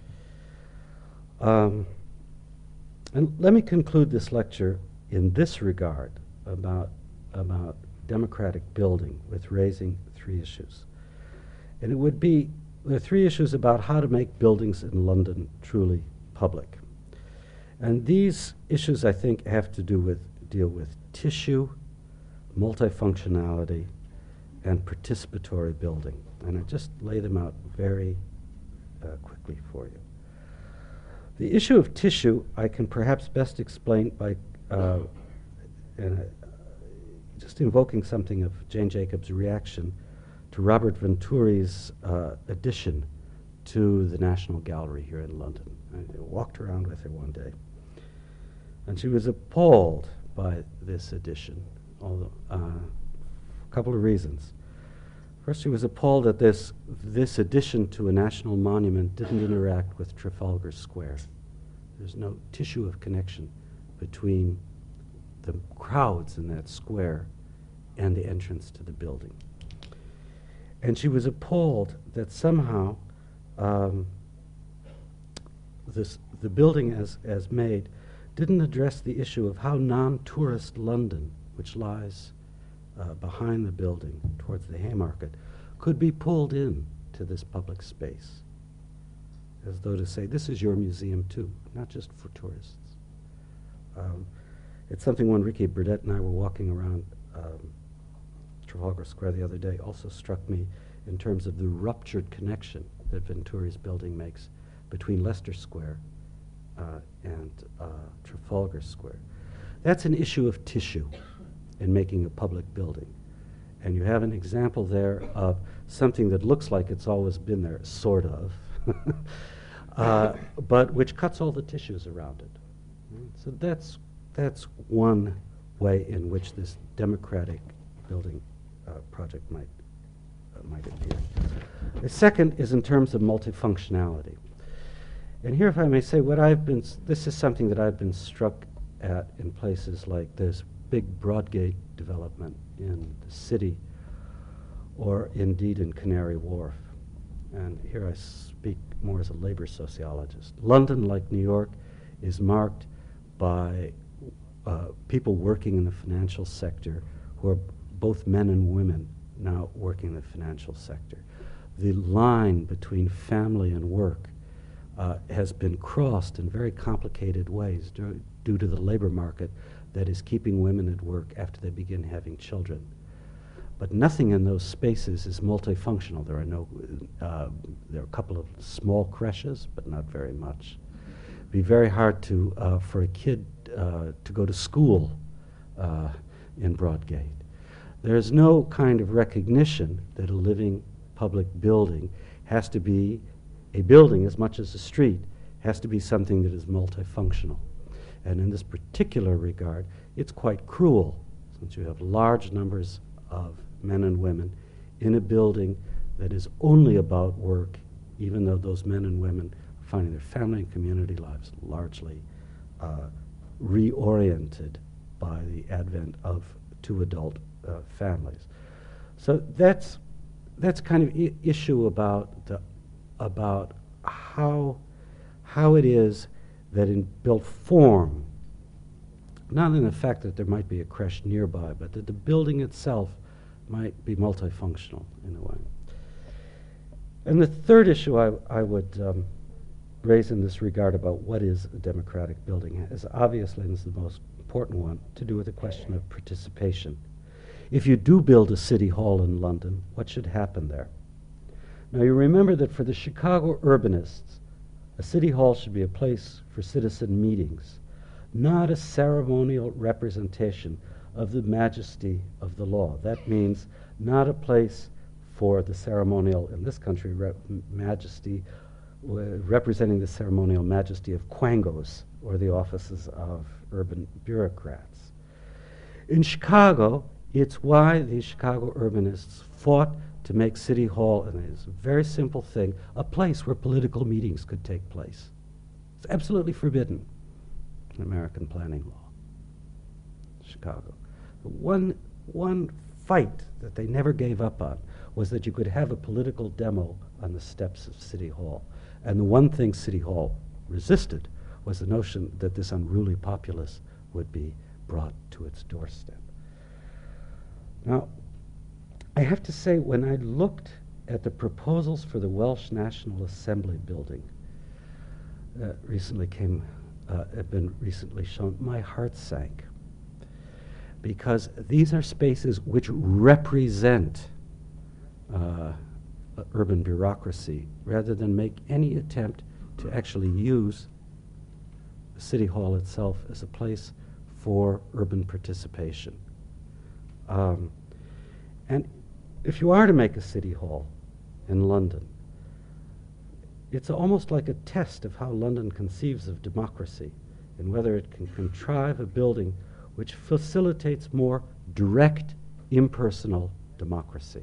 And let me conclude this lecture in this regard about democratic building with raising three issues. And it would be, there are three issues about how to make buildings in London truly public. And these issues, I think, have to deal with tissue, multifunctionality, and participatory building. And I just lay them out very quickly for you. The issue of tissue I can perhaps best explain by just invoking something of Jane Jacobs' reaction to Robert Venturi's addition to the National Gallery here in London. I walked around with her one day, and she was appalled by this addition, although, a couple of reasons. First, she was appalled that this addition to a national monument didn't interact with Trafalgar Square. There's no tissue of connection between the crowds in that square and the entrance to the building. And she was appalled that somehow the building as made didn't address the issue of how non-tourist London, which lies behind the building towards the Haymarket, could be pulled in to this public space, as though to say, this is your museum too, not just for tourists. It's something when Ricky Burdett and I were walking around Trafalgar Square the other day also struck me in terms of the ruptured connection that Venturi's building makes between Leicester Square and Trafalgar Square. That's an issue of tissue in making a public building. And you have an example there of something that looks like it's always been there, sort of, but which cuts all the tissues around it. So that's one way in which this democratic building project might appear. The second is in terms of multifunctionality. And here, if I may say, this is something that I've been struck at in places like this big Broadgate development in the city, or indeed in Canary Wharf. And here I speak more as a labor sociologist. London, like New York, is marked by people working in the financial sector who are both men and women now working in the financial sector. The line between family and work has been crossed in very complicated ways due to the labor market that is keeping women at work after they begin having children. But nothing in those spaces is multifunctional. There are a couple of small creches, but not very much. It'd be very hard for a kid to go to school in Broadgate. There's no kind of recognition that a living public building has to be a building as much as a street, has to be something that is multifunctional. And in this particular regard, it's quite cruel, since you have large numbers of men and women in a building that is only about work, even though those men and women are finding their family and community lives largely reoriented by the advent of two adult families. So that's kind of issue about how it is that in built form, not in the fact that there might be a creche nearby, but that the building itself might be multifunctional in a way. And the third issue I would raise in this regard about what is a democratic building is obviously, and this is the most important one, to do with the question of participation. If you do build a city hall in London, what should happen there? Now you remember that for the Chicago urbanists, a city hall should be a place for citizen meetings, not a ceremonial representation of the majesty of the law. That means not a place for the ceremonial, in this country, majesty, representing the ceremonial majesty of quangos or the offices of urban bureaucrats. In Chicago, it's why the Chicago urbanists fought to make City Hall, and it's a very simple thing, a place where political meetings could take place. It's absolutely forbidden in American planning law. Chicago. The one fight that they never gave up on was that you could have a political demo on the steps of City Hall. And the one thing City Hall resisted was the notion that this unruly populace would be brought to its doorstep. Now, I have to say, when I looked at the proposals for the Welsh National Assembly building that have been recently shown, my heart sank. Because these are spaces which represent urban bureaucracy, rather than make any attempt to actually use the City Hall itself as a place for urban participation. And if you are to make a City Hall in London, it's almost like a test of how London conceives of democracy and whether it can contrive a building which facilitates more direct, impersonal democracy.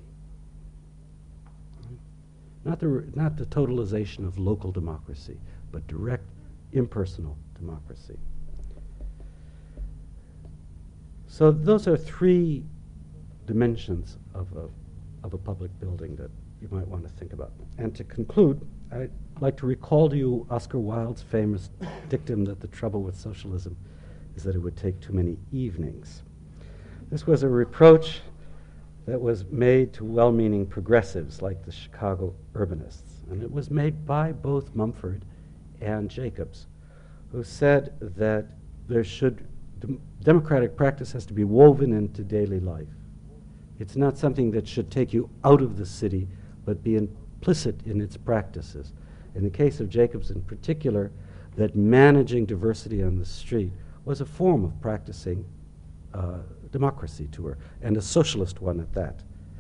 Not the totalization of local democracy, but direct, impersonal democracy. So those are three dimensions of a public building that you might want to think about. And to conclude, I'd like to recall to you Oscar Wilde's famous dictum that the trouble with socialism is that it would take too many evenings. This was a reproach that was made to well-meaning progressives like the Chicago urbanists, and it was made by both Mumford and Jacobs, who said that democratic practice has to be woven into daily life. It's not something that should take you out of the city, but be implicit in its practices. In the case of Jacobs in particular, that managing diversity on the street was a form of practicing democracy to her, and a socialist one at that,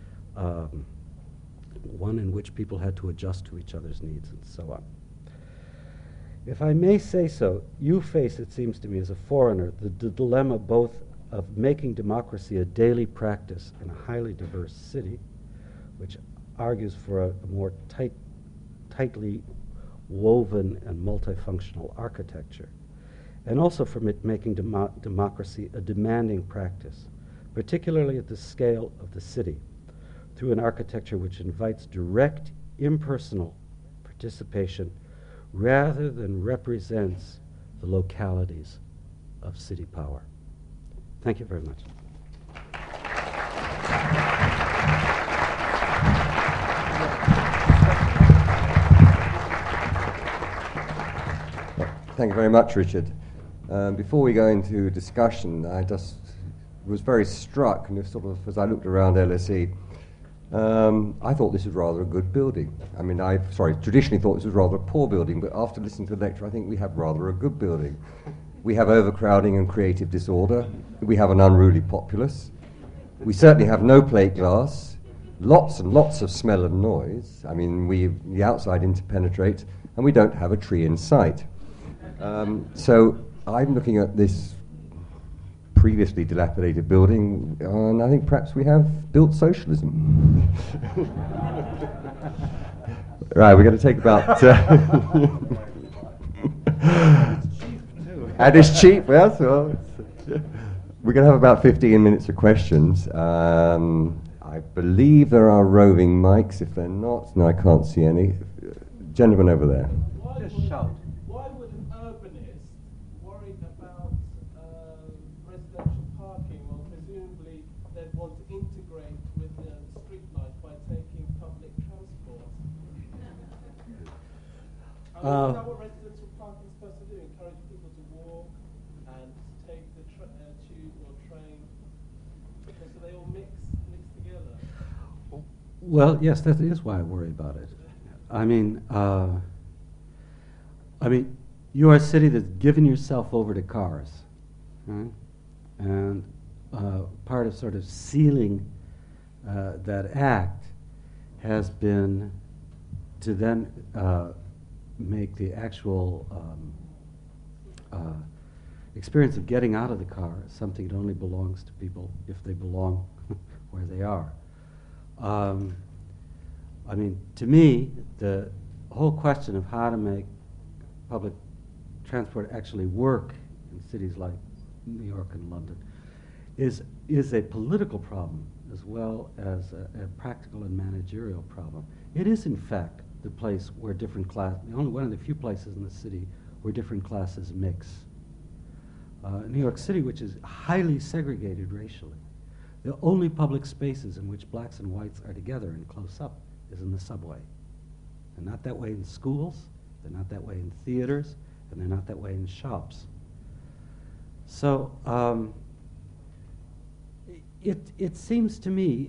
one in which people had to adjust to each other's needs and so on. If I may say so, you face, it seems to me, as a foreigner, the dilemma both of making democracy a daily practice in a highly diverse city, which argues for a more tightly woven and multifunctional architecture, and also for making democracy a demanding practice, particularly at the scale of the city, through an architecture which invites direct, impersonal participation rather than represents the localities of city power. Thank you very much. Thank you very much, Richard. Before we go into discussion, I just was very struck, and sort of as I looked around LSE, I thought this was rather a good building. I mean, traditionally thought this was rather a poor building, but after listening to the lecture, I think we have rather a good building. We have overcrowding and creative disorder. We have an unruly populace. We certainly have no plate glass, lots and lots of smell and noise. I mean, the outside interpenetrates, and we don't have a tree in sight. So I'm looking at this previously dilapidated building, and I think perhaps we have built socialism. Right, we're going to take about... and it's cheap, yes. Well, we're going to have about 15 minutes of questions. I believe there are roving mics. If they're not, no, I can't see any. Gentleman over there. Just shout. Why would an urbanist worried about residential parking? Well, presumably they'd want to integrate with the street life by taking public transport. Is that what residential parking is supposed to do? Encourage people to walk and take the tube or train? So they all mix together. Well, yes, that is why I worry about it. I mean, you are a city that's given yourself over to cars, right? And part of sort of sealing that act has been to then make the actual experience of getting out of the car something that only belongs to people if they belong where they are. I mean, to me, the whole question of how to make public transport actually work in cities like New York and London is a political problem as well as a practical and managerial problem. It is, in fact, the place where different only one of the few places in the city where different classes mix. New York City, which is highly segregated racially, the only public spaces in which blacks and whites are together and close up is in the subway. They're not that way in schools, they're not that way in theaters, and they're not that way in shops. So it seems to me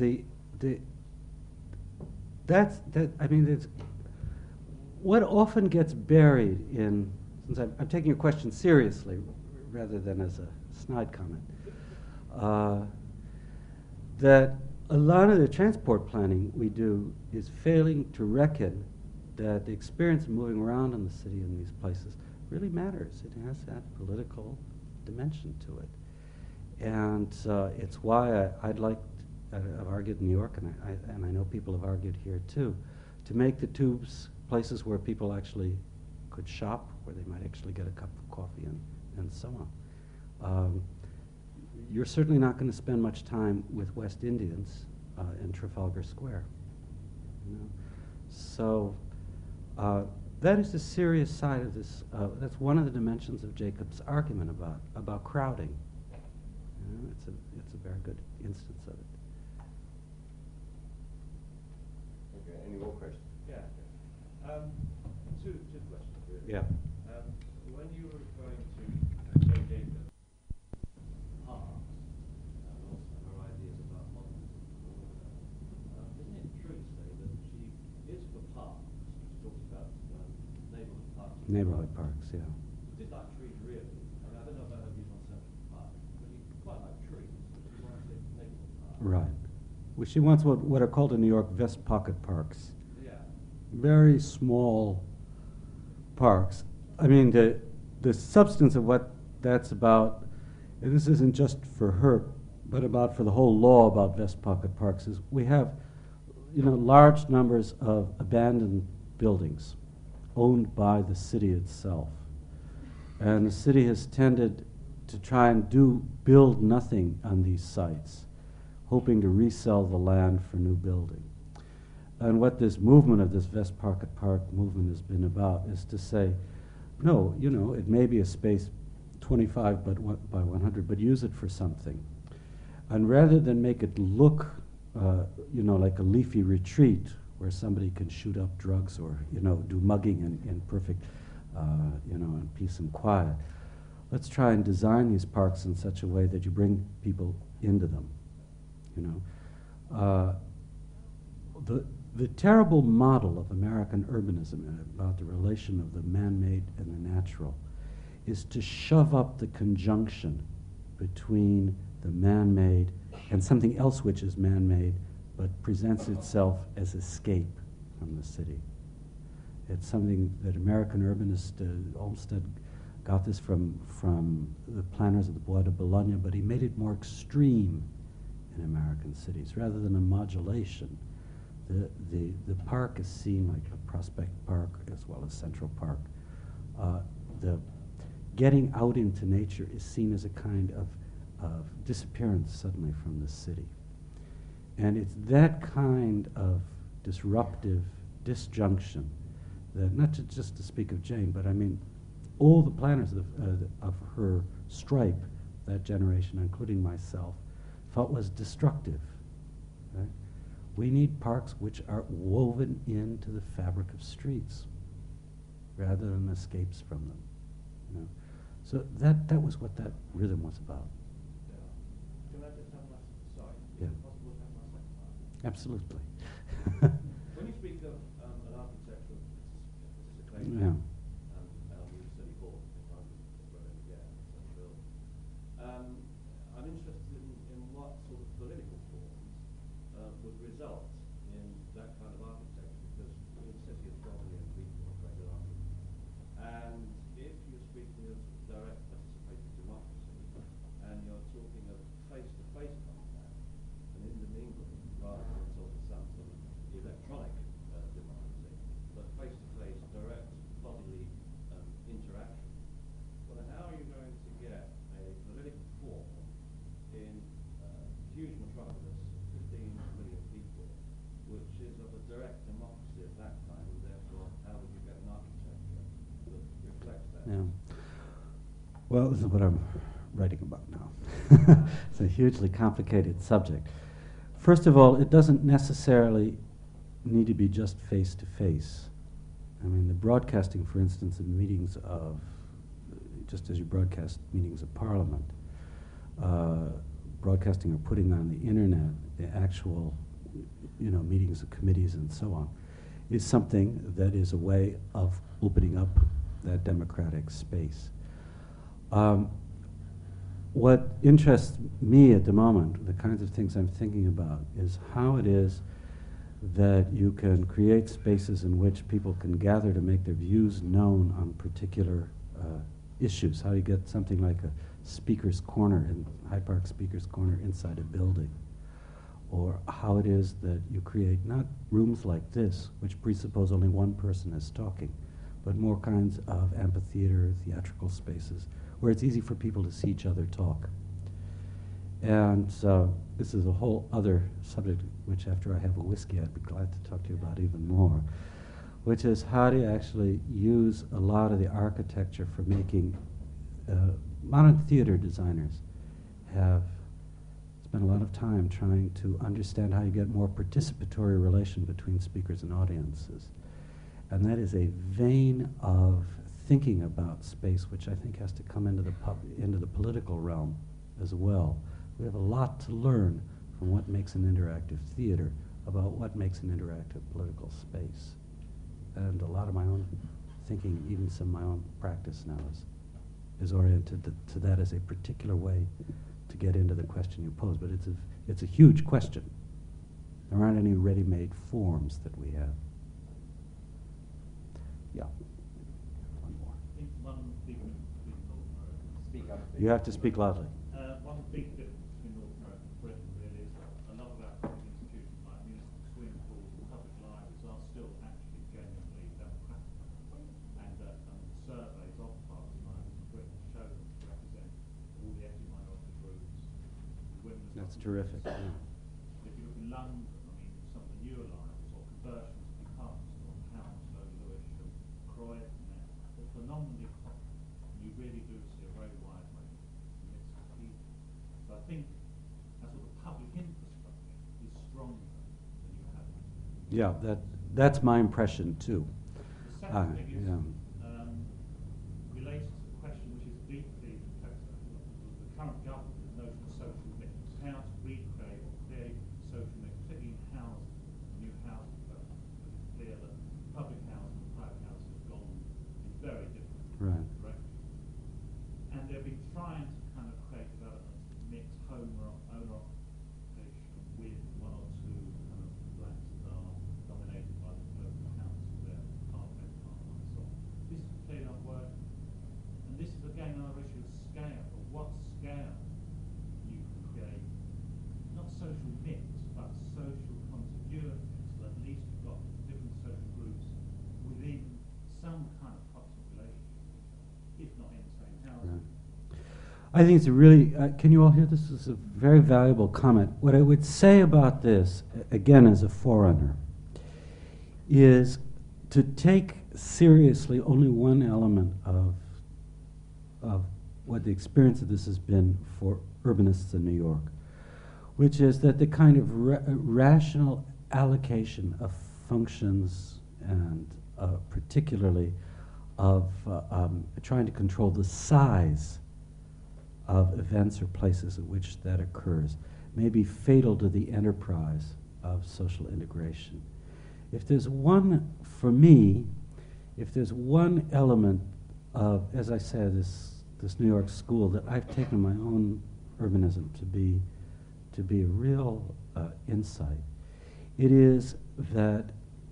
there's what often gets buried in, since I'm taking your question seriously rather than as a snide comment, that a lot of the transport planning we do is failing to reckon that the experience of moving around in the city in these places really matters. It has that political dimension to it. And it's why I've argued in New York, and I know people have argued here too, to make the tubes places where people actually could shop, where they might actually get a cup of coffee and so on. You're certainly not going to spend much time with West Indians in Trafalgar Square. You know? So that is the serious side of this. That's one of the dimensions of Jacob's argument about crowding. You know, it's a very good instance of it. Okay, any more questions? Yeah. Two questions, really. Yeah. When you were referring to Jane Jacobs' art, and also her ideas about modernism, isn't it true to say that she is for parks? She talks about neighbourhood parks. Neighborhood parks, yeah. Dislike trees, really. I mean, I don't know about her views on Central Park, but you quite like trees, but she wants a neighbourhood park. Right. Well, she wants what are called in New York vest pocket parks. Yeah. Very small parks. I mean, the substance of what that's about, and this isn't just for her, but for the whole law about vest pocket parks, is we have, large numbers of abandoned buildings owned by the city itself. And the city has tended to try and build nothing on these sites, hoping to resell the land for new building. And what this movement of this Vest Pocket Park movement has been about is to say, no, it may be a space 25 by 100, but use it for something. And rather than make it look, like a leafy retreat where somebody can shoot up drugs or, do mugging in perfect, in peace and quiet, let's try and design these parks in such a way that you bring people into them, The terrible model of American urbanism about the relation of the man-made and the natural is to shove up the conjunction between the man-made and something else which is man-made but presents itself as escape from the city. It's something that American urbanist Olmsted got this from the planners of the Bois de Boulogne, but he made it more extreme in American cities rather than a modulation. The park is seen like a Prospect Park as well as Central Park. The getting out into nature is seen as a kind of disappearance suddenly from the city. And it's that kind of disruptive disjunction that, not just to speak of Jane, but I mean all the planners of her stripe, that generation, including myself, felt was destructive. Right? We need parks which are woven into the fabric of streets rather than escapes from them. So that was what that rhythm was about. Can I just have my, sorry, Yeah. is it possible to have my second part? Absolutely. front of us 15 million people, which is of a direct democracy at that time, and therefore how would you get an architecture that reflects that? Yeah. Well, this is what I'm writing about now. It's a hugely complicated subject. First of all, it doesn't necessarily need to be just face-to-face. I mean, the broadcasting, for instance, of meetings of, just as you broadcast meetings of Parliament, broadcasting or putting on the internet the actual, meetings of committees and so on, is something that is a way of opening up that democratic space. What interests me at the moment, the kinds of things I'm thinking about, is how it is that you can create spaces in which people can gather to make their views known on particular issues. How you get something like a speaker's corner, in Hyde Park Speaker's Corner inside a building. Or how it is that you create not rooms like this, which presuppose only one person is talking, but more kinds of amphitheater, theatrical spaces, where it's easy for people to see each other talk. And so this is a whole other subject, which after I have a whiskey, I'd be glad to talk to you about even more, which is how do you actually use a lot of the architecture for making, modern theater designers have spent a lot of time trying to understand how you get more participatory relation between speakers and audiences. And that is a vein of thinking about space, which I think has to come into the political realm as well. We have a lot to learn from what makes an interactive theater about what makes an interactive political space. And a lot of my own thinking, even some of my own practice now, is oriented to that as a particular way to get into the question you pose. But it's a huge question. There aren't any ready-made forms that we have. Yeah. One more. I think one big difference between North America and Speak up. You have to speak loudly. one big difference between North America and Britain really is that a lot of our public institutions like municipal swimming pools and public libraries are still actually genuinely democratic. And surveys of public libraries in Britain show them to represent all the ethnic minority groups. Women's That's terrific. Yeah. If you look in London, I mean, some of the newer libraries or conversions of departments or Hounslow, Lewisham, Croydon, they're phenomenally common. You really do see a very wide range of mix of people. So I think that sort of public infrastructure is stronger than you have. Yeah, that's my impression too. The second thing is yeah. related to the question which is deeply the current government, the notion of social mix, how to recreate or create social mix, particularly in housing, new housing development. It's clear that public housing and private housing have gone in very different Right. directions. And they've been trying to kind of create developments that mix owner occupation with one or two kind of flats that are dominated by the local council there, part rent, part and so on. This is clearly not working. And this is again another issue of scale, of what scale you can create, not social mix, but social contiguity, so at least you've got different social groups within some kind of proximate relationship, if not in the same house. Right. I think it's a really, can you all hear this? This is a very valuable comment. What I would say about this, again as a forerunner, is to take seriously only one element of what the experience of this has been for urbanists in New York, which is that the kind of rational allocation of functions and particularly of trying to control the size of events or places at which that occurs may be fatal to the enterprise of social integration. If there's one, for me, if there's one element of, as I said, this New York school that I've taken my own urbanism to be a real insight, it is that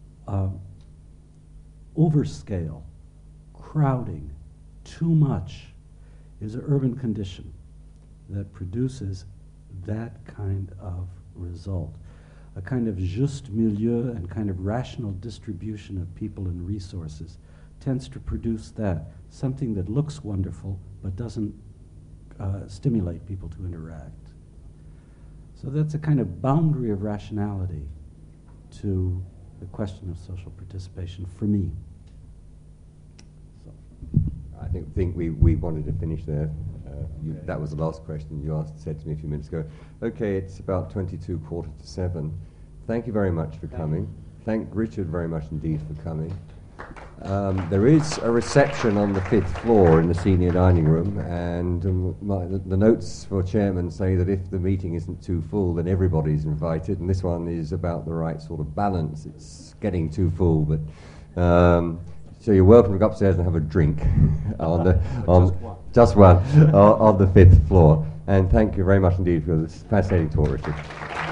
overscale, crowding, too much is an urban condition that produces that kind of result. A kind of juste milieu and kind of rational distribution of people and resources tends to produce that, something that looks wonderful but doesn't stimulate people to interact. So that's a kind of boundary of rationality to the question of social participation for me. So. I think we wanted to finish there. That was the last question you said to me a few minutes ago. Okay, it's about 7:22. Thank you very much for coming. Thank Richard very much indeed for coming. There is a reception on the 5th floor in the senior dining room, and the notes for chairman say that if the meeting isn't too full, then everybody's invited, and this one is about the right sort of balance. It's getting too full, but so you're welcome to go upstairs and have a drink on the just one on the 5th floor. And thank you very much indeed for this fascinating talk, Richard.